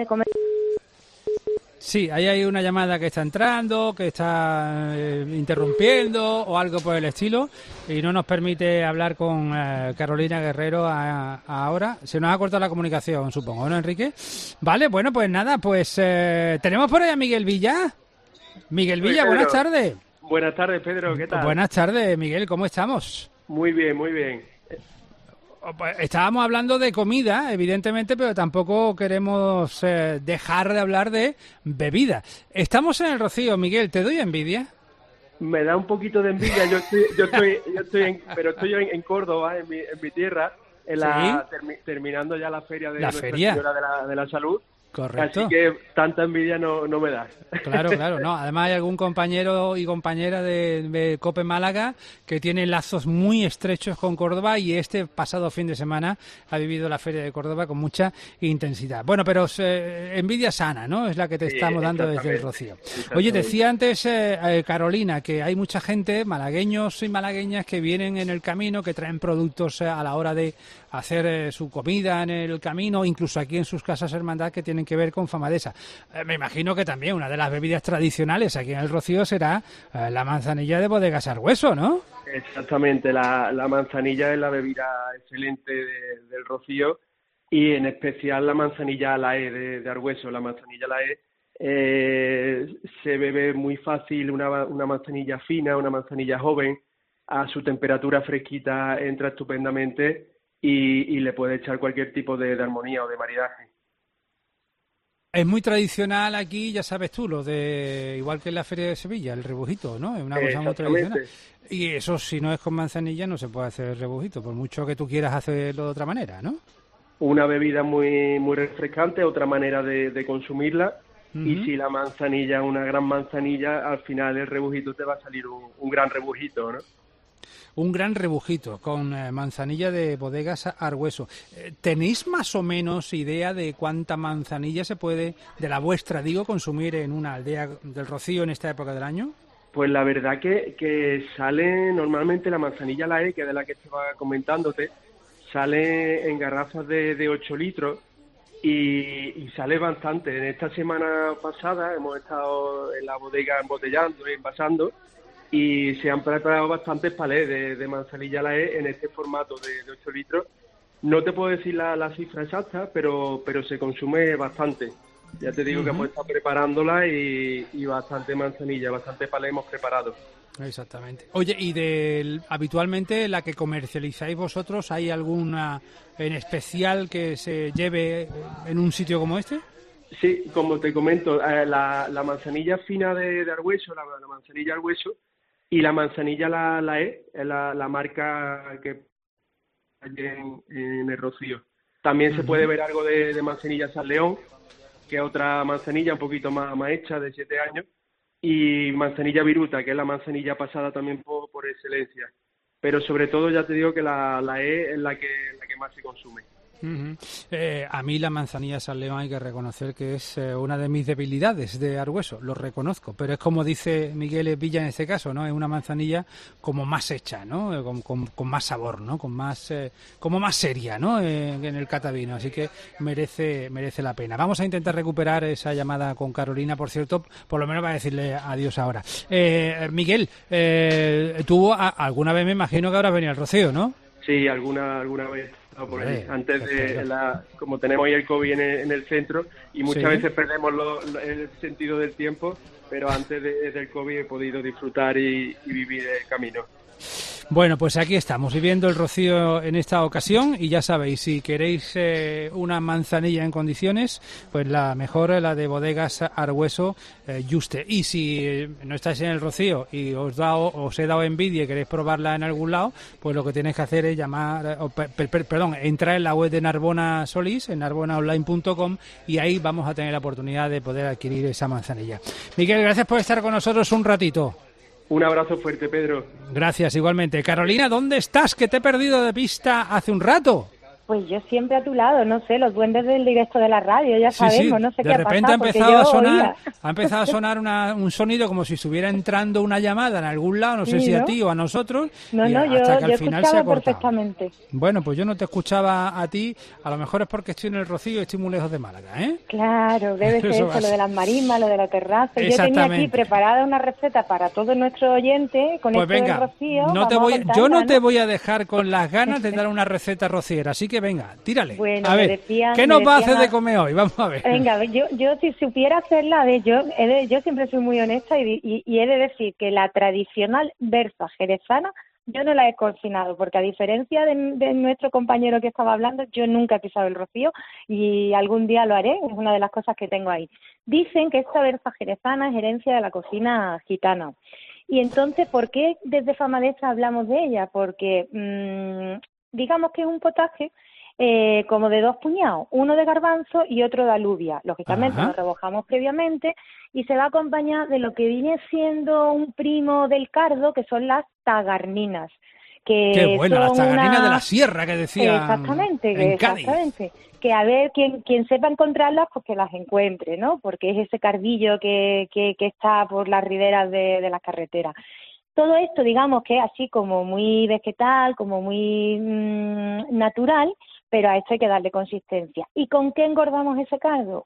sí, ahí hay una llamada que está entrando, que está interrumpiendo o algo por el estilo y no nos permite hablar con Carolina Guerrero ahora. Se nos ha cortado la comunicación, supongo, ¿no, Enrique? Vale, bueno, pues nada, pues tenemos por ahí a Miguel Villa. Miguel Villa, buenas tardes. Buenas tardes, Pedro, ¿qué tal? Pues buenas tardes, Miguel, ¿cómo estamos? Muy bien, muy bien. Estábamos hablando de comida, evidentemente, pero tampoco queremos dejar de hablar de bebida. Estamos en el Rocío, Miguel, ¿te doy envidia? Me da un poquito de envidia, pero estoy en Córdoba, en mi tierra, terminando ya la feria de Nuestra Señora de la Salud. Correcto. Así que tanta envidia no me da. Claro, no. Además hay algún compañero y compañera de COPE Málaga que tiene lazos muy estrechos con Córdoba y este pasado fin de semana ha vivido la Feria de Córdoba con mucha intensidad. Bueno, pero envidia sana, ¿no? Es la que te estamos dando desde el Rocío. Oye, decía antes Carolina que hay mucha gente, malagueños y malagueñas, que vienen en el camino, que traen productos a la hora de hacer su comida en el camino, incluso aquí en sus casas hermandad, que tienen que ver con Famadesa. Me imagino que también una de las bebidas tradicionales aquí en el Rocío será la manzanilla de Bodegas Argüeso, ¿no? Exactamente, la manzanilla es la bebida excelente del Rocío y en especial la manzanilla Alae de Argüeso. La manzanilla Alae se bebe muy fácil, una manzanilla fina, una manzanilla joven, a su temperatura fresquita entra estupendamente y le puede echar cualquier tipo de armonía o de maridaje. Es muy tradicional aquí, ya sabes tú, lo de, igual que en la Feria de Sevilla, el rebujito, ¿no? Es una cosa muy tradicional. Y eso, si no es con manzanilla, no se puede hacer rebujito, por mucho que tú quieras hacerlo de otra manera, ¿no? Una bebida muy, muy refrescante, otra manera de consumirla. Y si la manzanilla es una gran manzanilla, al final el rebujito te va a salir un gran rebujito, ¿no? Un gran rebujito con manzanilla de Bodegas Argüeso. ¿Tenéis más o menos idea de cuánta manzanilla se puede, de la vuestra, digo, consumir en una aldea del Rocío en esta época del año? Pues la verdad que sale normalmente la manzanilla Alae, que es de la que estaba comentándote, sale en garrafas de 8 litros y sale bastante. En esta semana pasada hemos estado en la bodega embotellando y envasando y se han preparado bastantes palés de manzanilla Alae en este formato de 8 litros. No te puedo decir la cifra exacta, pero se consume bastante. Ya te digo que hemos estado preparándola y bastante manzanilla, bastante palé hemos preparado. Exactamente. Oye, ¿y habitualmente la que comercializáis vosotros, hay alguna en especial que se lleve en un sitio como este? Sí, como te comento, la manzanilla fina de Argüeso, la manzanilla Argüeso, y la manzanilla la es la marca que hay en el Rocío. También se puede ver algo de manzanilla San León, que es otra manzanilla un poquito más hecha, de 7 años, y manzanilla Viruta, que es la manzanilla pasada también por excelencia. Pero sobre todo ya te digo que la E es la que más se consume. A mí la manzanilla San León hay que reconocer que es una de mis debilidades de Argüeso, lo reconozco, pero es como dice Miguel Villa en este caso, ¿no? Es una manzanilla como más hecha, ¿no? Con más sabor, ¿no? Como más seria, ¿no? En el catavino, así que merece la pena. Vamos a intentar recuperar esa llamada con Carolina, por cierto, por lo menos para decirle adiós ahora. Miguel, tú alguna vez me imagino que habrás venido al Rocío, ¿no? Sí, alguna vez. Por ahí. Antes de como tenemos ahí el COVID en el centro y muchas veces perdemos el sentido del tiempo, pero antes del COVID he podido disfrutar y vivir el camino. Bueno, pues aquí estamos viviendo el Rocío en esta ocasión y ya sabéis, si queréis una manzanilla en condiciones, pues la mejor es la de Bodegas Argüeso Yuste. Y si no estáis en el Rocío y os he dado envidia y queréis probarla en algún lado, pues lo que tenéis que hacer es entrar en la web de Narbona Solís, en narbonaonline.com, y ahí vamos a tener la oportunidad de poder adquirir esa manzanilla. Miguel, gracias por estar con nosotros un ratito. Un abrazo fuerte, Pedro. Gracias, igualmente. Carolina, ¿dónde estás? Que te he perdido de vista hace un rato. Pues yo siempre a tu lado, no sé, los duendes del directo de la radio, ya sabemos, no sé qué ha pasado. De repente ha empezado a sonar un sonido como si estuviera entrando una llamada en algún lado, no sé si a ti o a nosotros, hasta que al final se ha cortado. Perfectamente. Bueno, pues yo no te escuchaba a ti, a lo mejor es porque estoy en el Rocío y estoy muy lejos de Málaga, ¿eh? Claro, debe ser eso, lo de las marismas, lo de la terraza. Yo tenía aquí preparada una receta para todos nuestros oyentes con pues esto venga, del Rocío. Yo no te voy a dejar con las ganas de dar una receta rociera, así que venga, tírale. Bueno, a ver, ¿qué nos va a hacer de comer hoy? Vamos a ver. Venga, yo si supiera hacerla, yo siempre soy muy honesta y he de decir que la tradicional berza jerezana yo no la he cocinado, porque a diferencia de nuestro compañero que estaba hablando, yo nunca he pisado el Rocío y algún día lo haré, es una de las cosas que tengo ahí. Dicen que esta berza jerezana es herencia de la cocina gitana. Y entonces, ¿por qué desde Famadesa hablamos de ella? Porque digamos que es un potaje como de 2 puñados, uno de garbanzo y otro de alubia. Lógicamente lo rebojamos previamente y se va a acompañar de lo que viene siendo un primo del cardo, que son las tagarninas. Qué bueno, las tagarninas de la sierra que decían. Exactamente. Que a ver, quien sepa encontrarlas, pues que las encuentre, ¿no? Porque es ese cardillo que está por las riberas de las carreteras. Todo esto, digamos, que es así como muy vegetal, como muy natural, pero a esto hay que darle consistencia. ¿Y con qué engordamos ese caldo?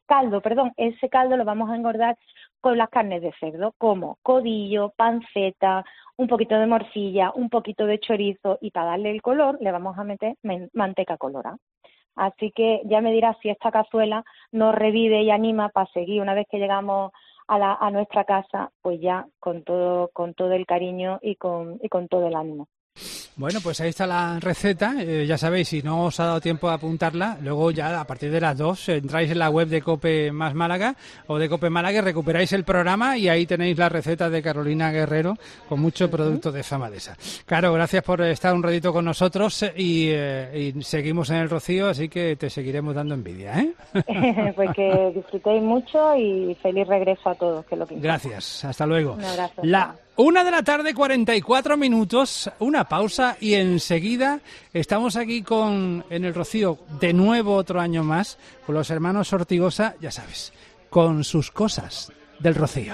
Ese caldo lo vamos a engordar con las carnes de cerdo, como codillo, panceta, un poquito de morcilla, un poquito de chorizo, y para darle el color le vamos a meter manteca colorada. Así que ya me dirás si esta cazuela nos revive y anima para seguir una vez que llegamos a nuestra casa, pues ya con todo el cariño y con todo el ánimo. Bueno, pues ahí está la receta, ya sabéis, si no os ha dado tiempo de apuntarla, luego ya a partir de las 2 entráis en la web de Cope Más Málaga o de Cope Málaga, recuperáis el programa y ahí tenéis la receta de Carolina Guerrero con mucho producto de Famadesa. Caro, gracias por estar un ratito con nosotros y seguimos en el Rocío, así que te seguiremos dando envidia, ¿eh? Pues que disfrutéis mucho y feliz regreso a todos, que lo que Gracias, hasta luego. Un abrazo. 1:44 p.m, una pausa y enseguida estamos aquí en el Rocío, de nuevo otro año más, con los hermanos Ortigosa, ya sabes, con sus cosas del Rocío.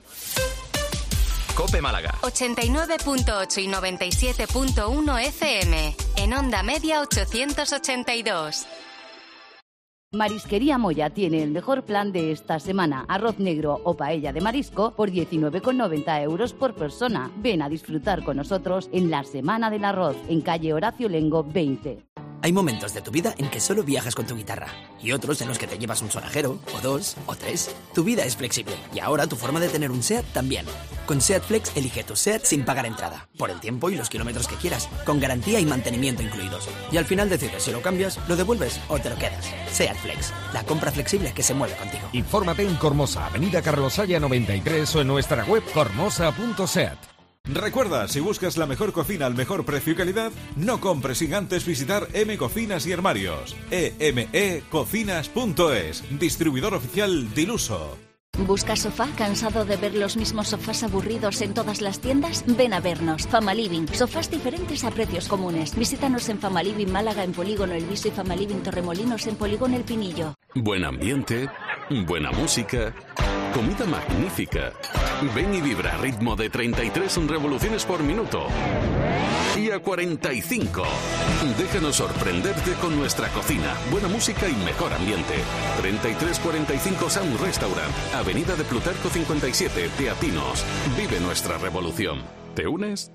Cope Málaga 89.8 y 97.1 FM, en onda media 882. Marisquería Moya tiene el mejor plan de esta semana. Arroz negro o paella de marisco por 19,90 euros por persona. Ven a disfrutar con nosotros en la Semana del Arroz, en calle Horacio Lengo 20. Hay momentos de tu vida en que solo viajas con tu guitarra y otros en los que te llevas un sonajero, o 2, o 3. Tu vida es flexible y ahora tu forma de tener un SEAT también. Con SEAT Flex elige tu SEAT sin pagar entrada, por el tiempo y los kilómetros que quieras, con garantía y mantenimiento incluidos. Y al final decides si lo cambias, lo devuelves o te lo quedas. SEAT Flex, la compra flexible que se mueve contigo. Infórmate en Cormosa, avenida Carlos Haya 93 o en nuestra web cormosa.seat. Recuerda, si buscas la mejor cocina al mejor precio y calidad, no compres sin antes visitar M Cocinas y Armarios. emecocinas.es, distribuidor oficial Diluso. ¿Buscas sofá? ¿Cansado de ver los mismos sofás aburridos en todas las tiendas? Ven a vernos. Famaliving. Sofás diferentes a precios comunes. Visítanos en Famaliving Málaga en Polígono El Viso y Famaliving Torremolinos en Polígono El Pinillo. Buen ambiente, buena música, comida magnífica. Ven y vibra a ritmo de 33 revoluciones por minuto. Y a 45. Déjanos sorprenderte con nuestra cocina, buena música y mejor ambiente. 3345 Sound Restaurant, Avenida de Plutarco 57, Teatinos. Vive nuestra revolución. ¿Te unes?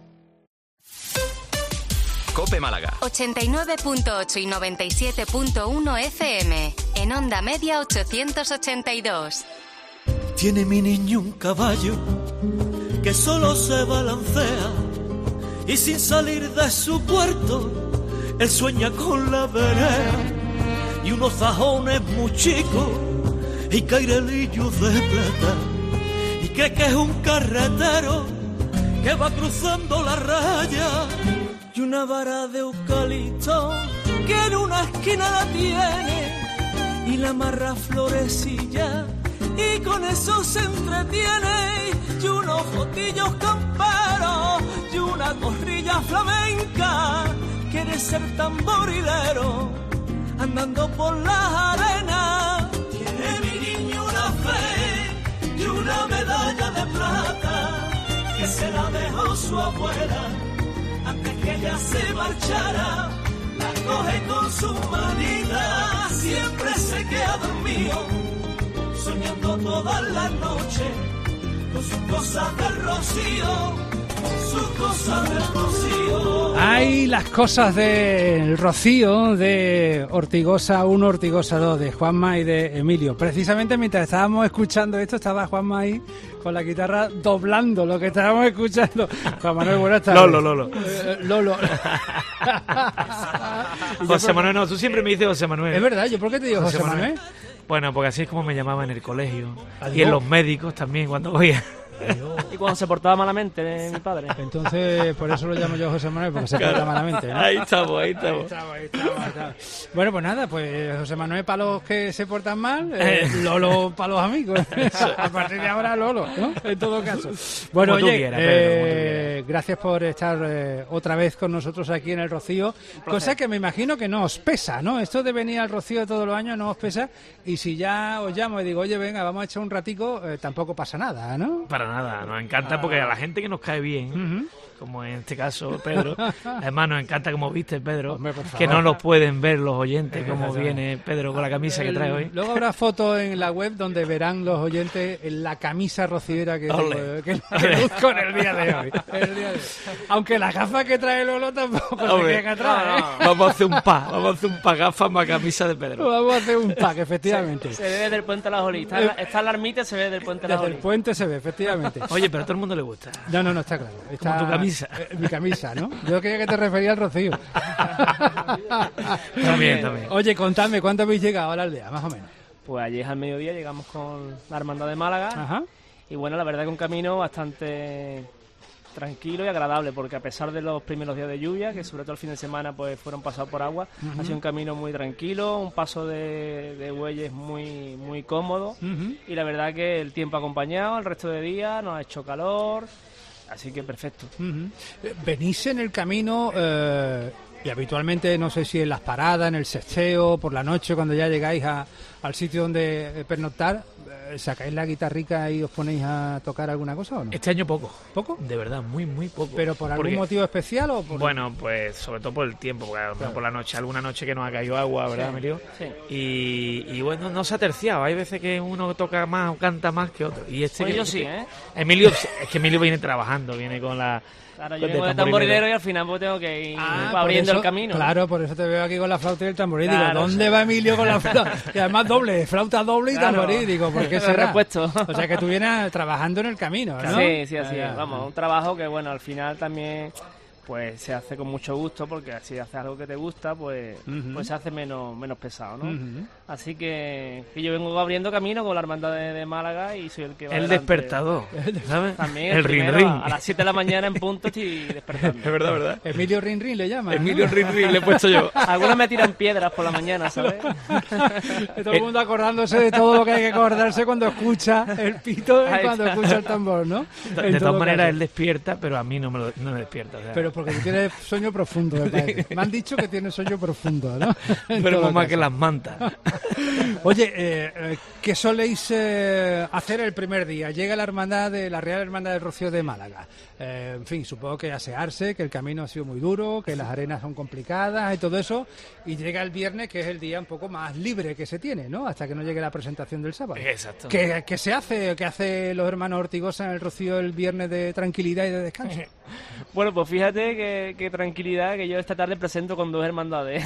COPE Málaga 89.8 y 97.1 FM. En onda media 882. Tiene mi niño un caballo que solo se balancea y sin salir de su puerto él sueña con la vereda y unos zajones muy chicos y cairelillos de plata y cree que es un carretero que va cruzando la raya y una vara de eucalipto que en una esquina la tiene y la amarra florecilla y con eso se entretiene y unos botillos camperos y una gorrilla flamenca. Quiere ser tamborilero andando por las arenas. Tiene mi niño una fe y una medalla de plata que se la dejó su abuela antes que ella se marchara. La coge con su manita, siempre se queda dormido soñando todas las noches con sus cosas del rocío, sus cosas del rocío. Hay las cosas del Rocío, de Ortigosa 1, Ortigosa 2, de Juanma y de Emilio. Precisamente mientras estábamos escuchando esto, estaba Juanma ahí con la guitarra doblando lo que estábamos escuchando. Juan Manuel, buenas tardes. Lolo. Lolo. José Manuel, no, tú siempre me dices José Manuel. Es verdad, ¿yo por qué te digo José Manuel? Bueno, porque así es como me llamaban en el colegio. Adiós. Y en los médicos también, cuando voy a... Y cuando se portaba malamente mi padre. Entonces, por eso lo llamo yo José Manuel, porque se porta malamente, ¿no? Ahí estamos. Bueno, pues nada, pues José Manuel para los que se portan mal, Lolo para los amigos. A partir de ahora Lolo, ¿no? En todo caso. Bueno, como oye, tú quieras, Pedro, gracias por estar otra vez con nosotros aquí en el Rocío, cosa que me imagino que no os pesa, ¿no? Esto de venir al Rocío todos los años no os pesa, y si ya os llamo y digo, oye, venga, vamos a echar un ratico, tampoco pasa nada, ¿no? Para nada, nos encanta porque a la gente que nos cae bien, como en este caso Pedro, además nos encanta como viste Pedro, hombre, que no nos pueden ver los oyentes como viene Pedro con la camisa que trae hoy. Luego habrá fotos en la web donde verán los oyentes en la camisa rociera que luzco en el día de hoy. Aunque las gafas que trae Lolo tampoco se quedan atrás, ¿eh? Vamos a hacer un pack gafas más camisa de Pedro. Vamos a hacer un pack, efectivamente. Se ve desde el puente de la Jolí. Está la ermita, se ve desde el puente de la Jolí. Desde el puente se ve, efectivamente. Oye, pero a todo el mundo le gusta. No, está claro. Está como tu camisa. Mi camisa, ¿no? Yo creía que te refería al Rocío. También. Oye, contadme, ¿cuánto habéis llegado a la aldea, más o menos? Pues ayer al mediodía llegamos con la Hermandad de Málaga. Ajá. Y bueno, la verdad que un camino bastante tranquilo y agradable, porque a pesar de los primeros días de lluvia, que sobre todo el fin de semana pues fueron pasados por agua, ha sido un camino muy tranquilo, un paso de bueyes muy cómodo, y la verdad que el tiempo ha acompañado, el resto de días no ha hecho calor, así que perfecto. Venís en el camino y habitualmente, no sé si en las paradas, en el sesteo, por la noche cuando ya llegáis al sitio donde pernoctar, ¿sacáis la guitarrica y os ponéis a tocar alguna cosa o no? Este año poco. ¿Poco? De verdad, muy poco. ¿Pero por algún motivo especial o por...? Bueno, pues sobre todo por el tiempo, porque claro, por la noche, alguna noche que nos ha caído agua, ¿verdad, Emilio? Sí. Y bueno, no se ha terciado, hay veces que uno toca más o canta más que otro. Y pues yo sí, ¿eh? Emilio, es que Emilio viene trabajando, viene con la... Claro, yo vengo de tamborilero y al final pues tengo que ir abriendo el camino. Claro, por eso te veo aquí con la flauta y el tamborín. Claro, digo, ¿dónde va Emilio con la flauta? Y además doble, flauta doble y tamborín. Digo, ¿por qué será? Repuesto. O sea que tú vienes trabajando en el camino, ¿no? Sí, así es. Vamos, un trabajo que bueno, al final también pues se hace con mucho gusto, porque así haces algo que te gusta, pues se hace menos pesado, ¿no? Así que yo vengo abriendo camino con la Hermandad de Málaga y soy el que va el adelante. Despertador, ¿sabes? También el rin-rin. A las 7 de la mañana en punto estoy despertando. Es verdad. Emilio Rin-Rin le llama. Emilio Rin-Rin le he puesto yo. Algunos me tiran piedras por la mañana, ¿sabes? Todo el mundo acordándose de todo lo que hay que acordarse cuando escucha el pito y cuando escucha el tambor, ¿no? De todas maneras, él despierta, pero a mí no me despierta. O sea. Pero porque tú tienes sueño profundo, me parece. Me han dicho que tienes sueño profundo, ¿no? Pero más que las mantas. Oye, ¿qué soléis hacer el primer día? Llega la Real Hermandad del Rocío de Málaga. En fin, supongo que asearse, que el camino ha sido muy duro, que las arenas son complicadas y todo eso. Y llega el viernes, que es el día un poco más libre que se tiene, ¿no? Hasta que no llegue la presentación del sábado. Exacto. ¿Qué se hace? ¿Qué hace los hermanos Ortigosa en el Rocío el viernes de tranquilidad y de descanso? Bueno, pues fíjate que tranquilidad, que yo esta tarde presento con 2 hermandades.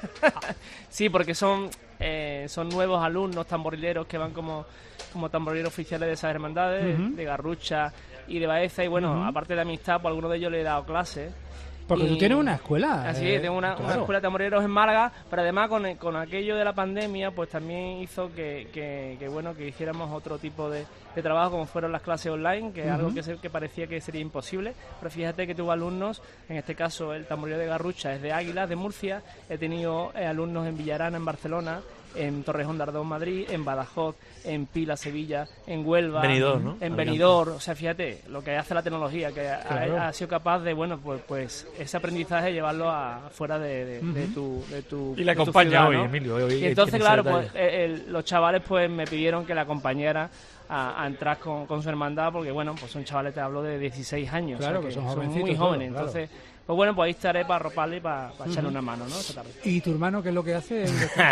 Sí, porque son nuevos alumnos tamborileros que van como tamborileros oficiales de esas hermandades, de Garrucha y de Baeza, y bueno, aparte de amistad, pues a algunos de ellos le he dado clases. Porque tú tienes una escuela. Así es, tengo una escuela de tamborileros en Málaga, pero además con aquello de la pandemia, pues también hizo que hiciéramos otro tipo de trabajo, como fueron las clases online, que es algo que parecía que sería imposible. Pero fíjate que tuve alumnos, en este caso el tamborilero de Garrucha es de Águilas, de Murcia, he tenido alumnos en Villarana, en Barcelona, en Torrejón de Ardoz, Madrid, en Badajoz, en Pila, Sevilla, en Huelva, Benidorm, ¿no? En Benidorm. O sea, fíjate lo que hace la tecnología, que ha sido capaz de, pues ese aprendizaje llevarlo fuera de tu y le acompaña hoy, ¿no? Emilio. Y entonces, claro, pues los chavales pues me pidieron que la acompañara a entrar con su hermandad, porque bueno, pues son chavales, te hablo de 16 años, claro, o sea, que son muy jóvenes, claro. Entonces, pues bueno, pues ahí estaré para arroparle y para echarle una mano, ¿no? Esta tarde. ¿Y tu hermano qué es lo que hace?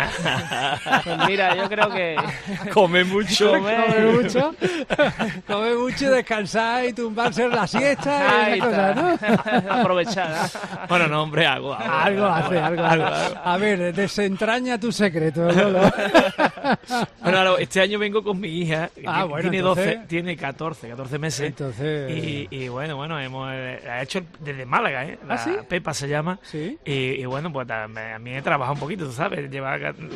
Pues mira, yo creo que come mucho, come mucho, descansar y tumbarse en la siesta y esas cosas, ¿no? Aprovechar. Bueno, no, hombre, algo hace. A ver, desentraña tu secreto, Lolo. Bueno, claro, este año vengo con mi hija, que tiene entonces... tiene 14 meses. Entonces... Y bueno, hemos hecho desde Málaga, ¿Ah, sí? Pepa se llama. ¿Sí? Y bueno, pues a mí he trabajado un poquito, tú sabes, lleva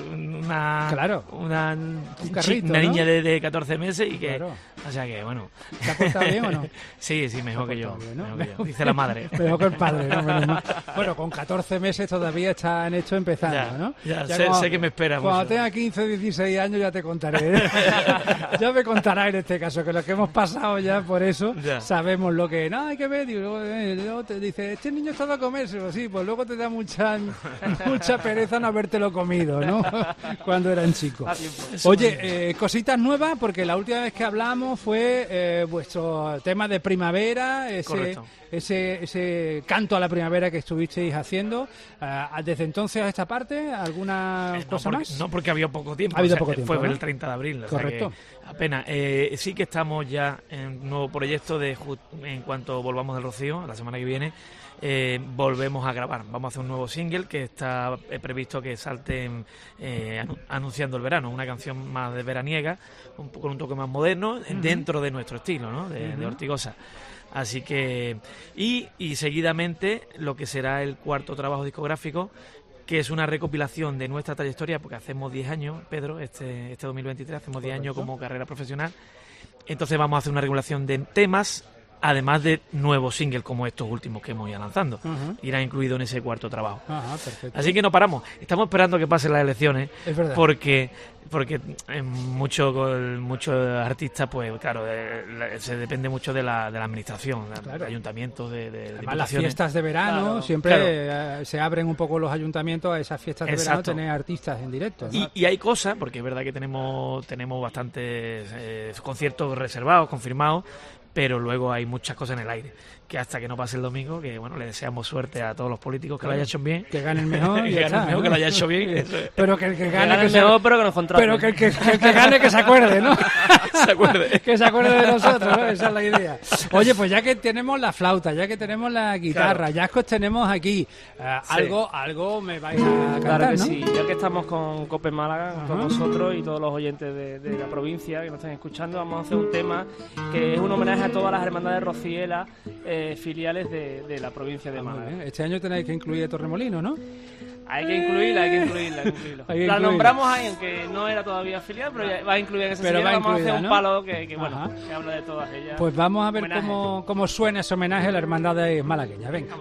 una niña de 14 meses y que... Claro. O sea que, bueno... ¿Te ha portado bien o no? Sí, mejor que yo. Bien, ¿no? Dice la madre. Mejor que el padre, ¿no? Menos mal. Bueno, con 14 meses todavía está en esto empezando, ¿no? Ya sé que me espera cuando mucho. tenga 15, 16 años ya te contaré. Ya me contarás en este caso, que los que hemos pasado ya por eso sabemos lo que... No, hay que ver, y luego te dice, este niño estaba a comérselo, sí, pues luego te da mucha pereza no habértelo comido, ¿no? Cuando eran chicos. Oye, cositas nuevas, porque la última vez que hablamos fue vuestro tema de primavera, ese canto a la primavera que estuvisteis haciendo. Desde entonces a esta parte, ¿alguna cosa más? No, porque había poco tiempo. Fue el 30 de abril. Correcto. O sea que apenas. Sí que estamos ya en un nuevo proyecto en cuanto volvamos del Rocío, la semana que viene. Volvemos a grabar. Vamos a hacer un nuevo single que está previsto que salte anunciando el verano. Una canción más de veraniega, con un toque más moderno, dentro de nuestro estilo, ¿no? De Ortigosa. Así que... Y seguidamente lo que será el cuarto trabajo discográfico, que es una recopilación de nuestra trayectoria, porque hacemos 10 años, Pedro, este 2023 hacemos 10 años como carrera profesional. Entonces vamos a hacer una regulación de temas, además de nuevos singles como estos últimos que hemos ido lanzando. Irá incluido en ese cuarto trabajo. Perfecto. Así que no paramos. Estamos esperando que pasen las elecciones. Es verdad. Porque muchos artistas, pues claro, se depende mucho de la administración, de ayuntamientos, de además, las fiestas de verano, siempre se abren un poco los ayuntamientos a esas fiestas de verano, tener artistas en directo, ¿no? Y hay cosas, porque es verdad que tenemos bastantes conciertos reservados, confirmados, pero luego hay muchas cosas en el aire, que hasta que no pase el domingo, que bueno, le deseamos suerte a todos los políticos que lo hayan hecho bien, que ganen mejor, que lo hayan hecho bien, pero que el que gane mejor, pero que nos contraten, pero que el que gane que se acuerde, ¿no? Que se acuerde de nosotros, ¿no? Esa es la idea. Oye, pues ya que tenemos la flauta, ya que tenemos la guitarra, ya que os tenemos aquí, algo me vais a cantar, claro que ¿no? sí, ya que estamos con Cope Málaga, con vosotros y todos los oyentes de la provincia que nos están escuchando, vamos a hacer un tema que es un homenaje a todas las hermandades rocielas filiales de la provincia de Málaga. Este año tenéis que incluir a Torremolinos, ¿no? Hay que incluirla. La nombramos ahí, aunque no era todavía filial, pero ya va a incluir en ese siguiente. Vamos a hacer un palo que habla de todas ellas. Pues vamos a ver cómo suena ese homenaje a la hermandad de malagueña. Venga.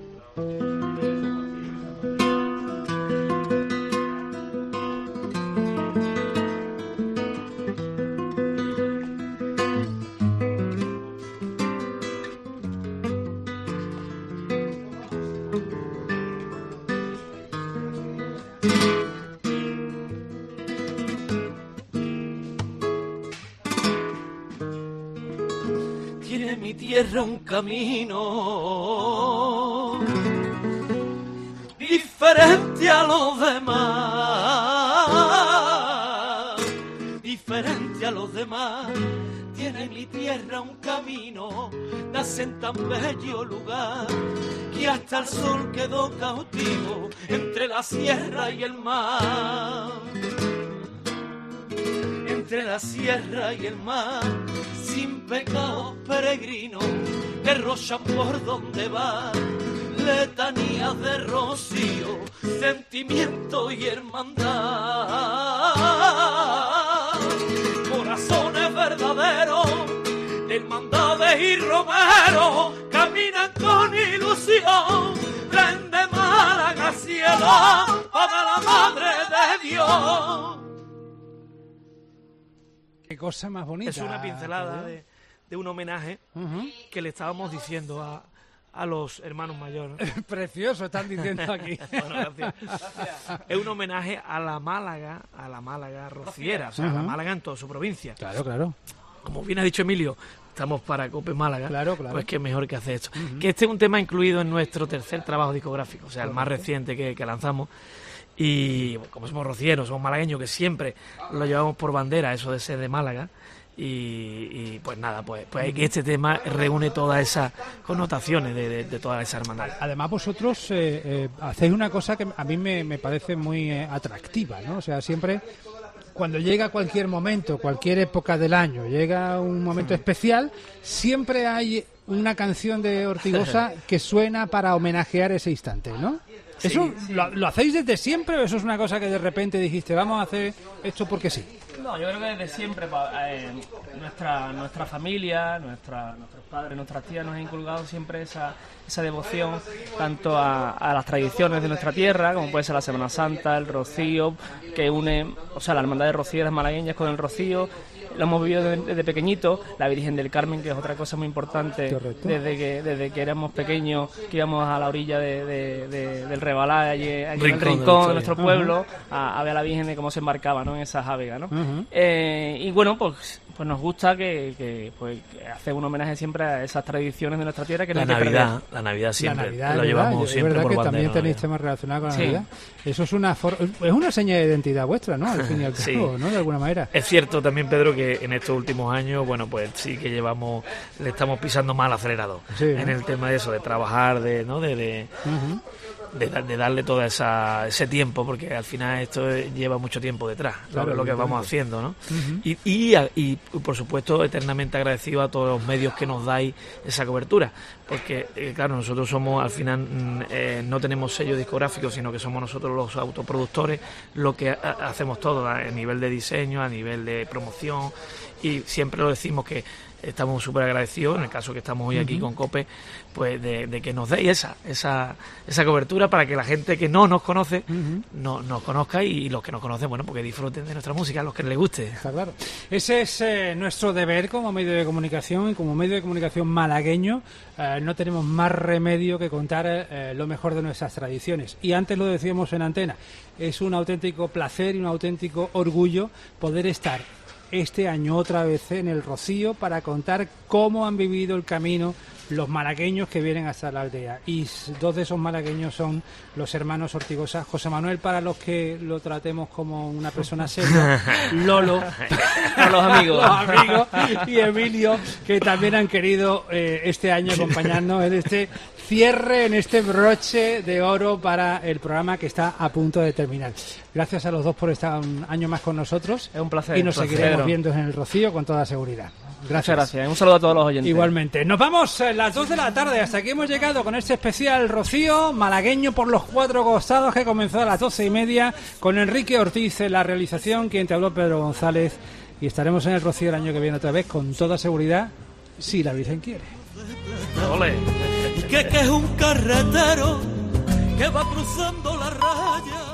Tiene mi tierra un camino diferente a los demás, tiene mi tierra un camino, nace en tan bello lugar, que hasta el sol quedó cautivo entre la sierra y el mar. Entre la sierra y el mar, sin pecado peregrino, que rochan por donde va, letanías de rocío, sentimiento y hermandad. Corazones verdaderos, hermandades y romeros, caminan con ilusión, traen de Málaga cielo para la Madre de Dios. Qué cosa más bonita. Es una pincelada de un homenaje que le estábamos diciendo a los hermanos mayores. Precioso, están diciendo aquí. Bueno, gracias. Es un homenaje a la Málaga rociera, o sea, a la Málaga en toda su provincia. Claro. Como bien ha dicho Emilio, estamos para Cope Málaga, claro. Pues qué mejor que hacer esto. Que este es un tema incluido en nuestro tercer trabajo discográfico, o sea, el más reciente que lanzamos. Y bueno, como somos rocieros, somos malagueños, que siempre lo llevamos por bandera, eso de ser de Málaga. Y pues nada, pues este tema reúne todas esas connotaciones de toda esa hermandad. Además vosotros hacéis una cosa que a mí me parece muy atractiva, ¿no? O sea, siempre cuando llega cualquier momento, cualquier época del año, llega un momento especial, siempre hay una canción de Ortigosa que suena para homenajear ese instante, ¿no? Sí, ¿Eso sí. ¿Lo hacéis desde siempre o eso es una cosa que de repente dijiste, vamos a hacer esto porque sí? No, yo creo que desde siempre nuestra familia, nuestros padres, nuestras tías nos han inculcado siempre esa devoción tanto a las tradiciones de nuestra tierra, como puede ser la Semana Santa, el rocío, que une, o sea, la hermandad de rocieras malagueñas con el rocío. Lo hemos vivido desde pequeñito, la Virgen del Carmen, que es otra cosa muy importante, desde que éramos pequeños, que íbamos a la orilla del Rebalá, allí en el rincón de nuestro pueblo, a ver a la Virgen de cómo se embarcaba, ¿no?, en esa jávega, ¿no? Y bueno, pues nos gusta que hacer un homenaje siempre a esas tradiciones de nuestra tierra que no hay que perder. La Navidad siempre, Navidad, lo llevamos siempre es verdad por que bandera. También tenéis temas relacionados con la Navidad. Eso es una seña de identidad vuestra, ¿no? Al fin y al cabo, ¿no? De alguna manera. Es cierto también, Pedro, que en estos últimos años, bueno, pues sí que le estamos pisando mal acelerador en el tema de eso, de trabajar, de darle todo ese tiempo, porque al final esto lleva mucho tiempo detrás, lo que vamos haciendo, ¿no? Y por supuesto eternamente agradecido a todos los medios que nos dais esa cobertura, porque claro, nosotros somos al final no tenemos sello discográfico, sino que somos nosotros los autoproductores lo que hacemos todo a nivel de diseño, a nivel de promoción, y siempre lo decimos que estamos súper agradecidos, en el caso que estamos hoy aquí con Cope, pues de que nos deis esa cobertura para que la gente que no nos conoce nos conozca, y los que nos conocen, bueno, porque disfruten de nuestra música, a los que les guste. Está claro. Ese es nuestro deber como medio de comunicación, y como medio de comunicación malagueño no tenemos más remedio que contar lo mejor de nuestras tradiciones. Y antes lo decíamos en antena, es un auténtico placer y un auténtico orgullo poder estar este año otra vez en el Rocío para contar cómo han vivido el camino los malagueños que vienen hasta la aldea. Y dos de esos malagueños son los hermanos Ortigosa. José Manuel, para los que lo tratemos como una persona seria, Lolo, a los amigos, y Emilio, que también han querido este año acompañarnos en este cierre, en este broche de oro para el programa que está a punto de terminar. Gracias a los dos por estar un año más con nosotros. Es un placer. Y nos seguiremos viendo en el Rocío con toda seguridad. Gracias. Muchas gracias. Un saludo a todos los oyentes. Igualmente. Nos vamos a las 2 de la tarde. Hasta aquí hemos llegado con este especial Rocío malagueño por los 4 costados, que comenzó a las 12:30 con Enrique Ortiz en la realización, quien te habló, Pedro González. Y estaremos en el Rocío el año que viene otra vez con toda seguridad, si la Virgen quiere. ¡Ole! Que es un carretero que va cruzando la raya.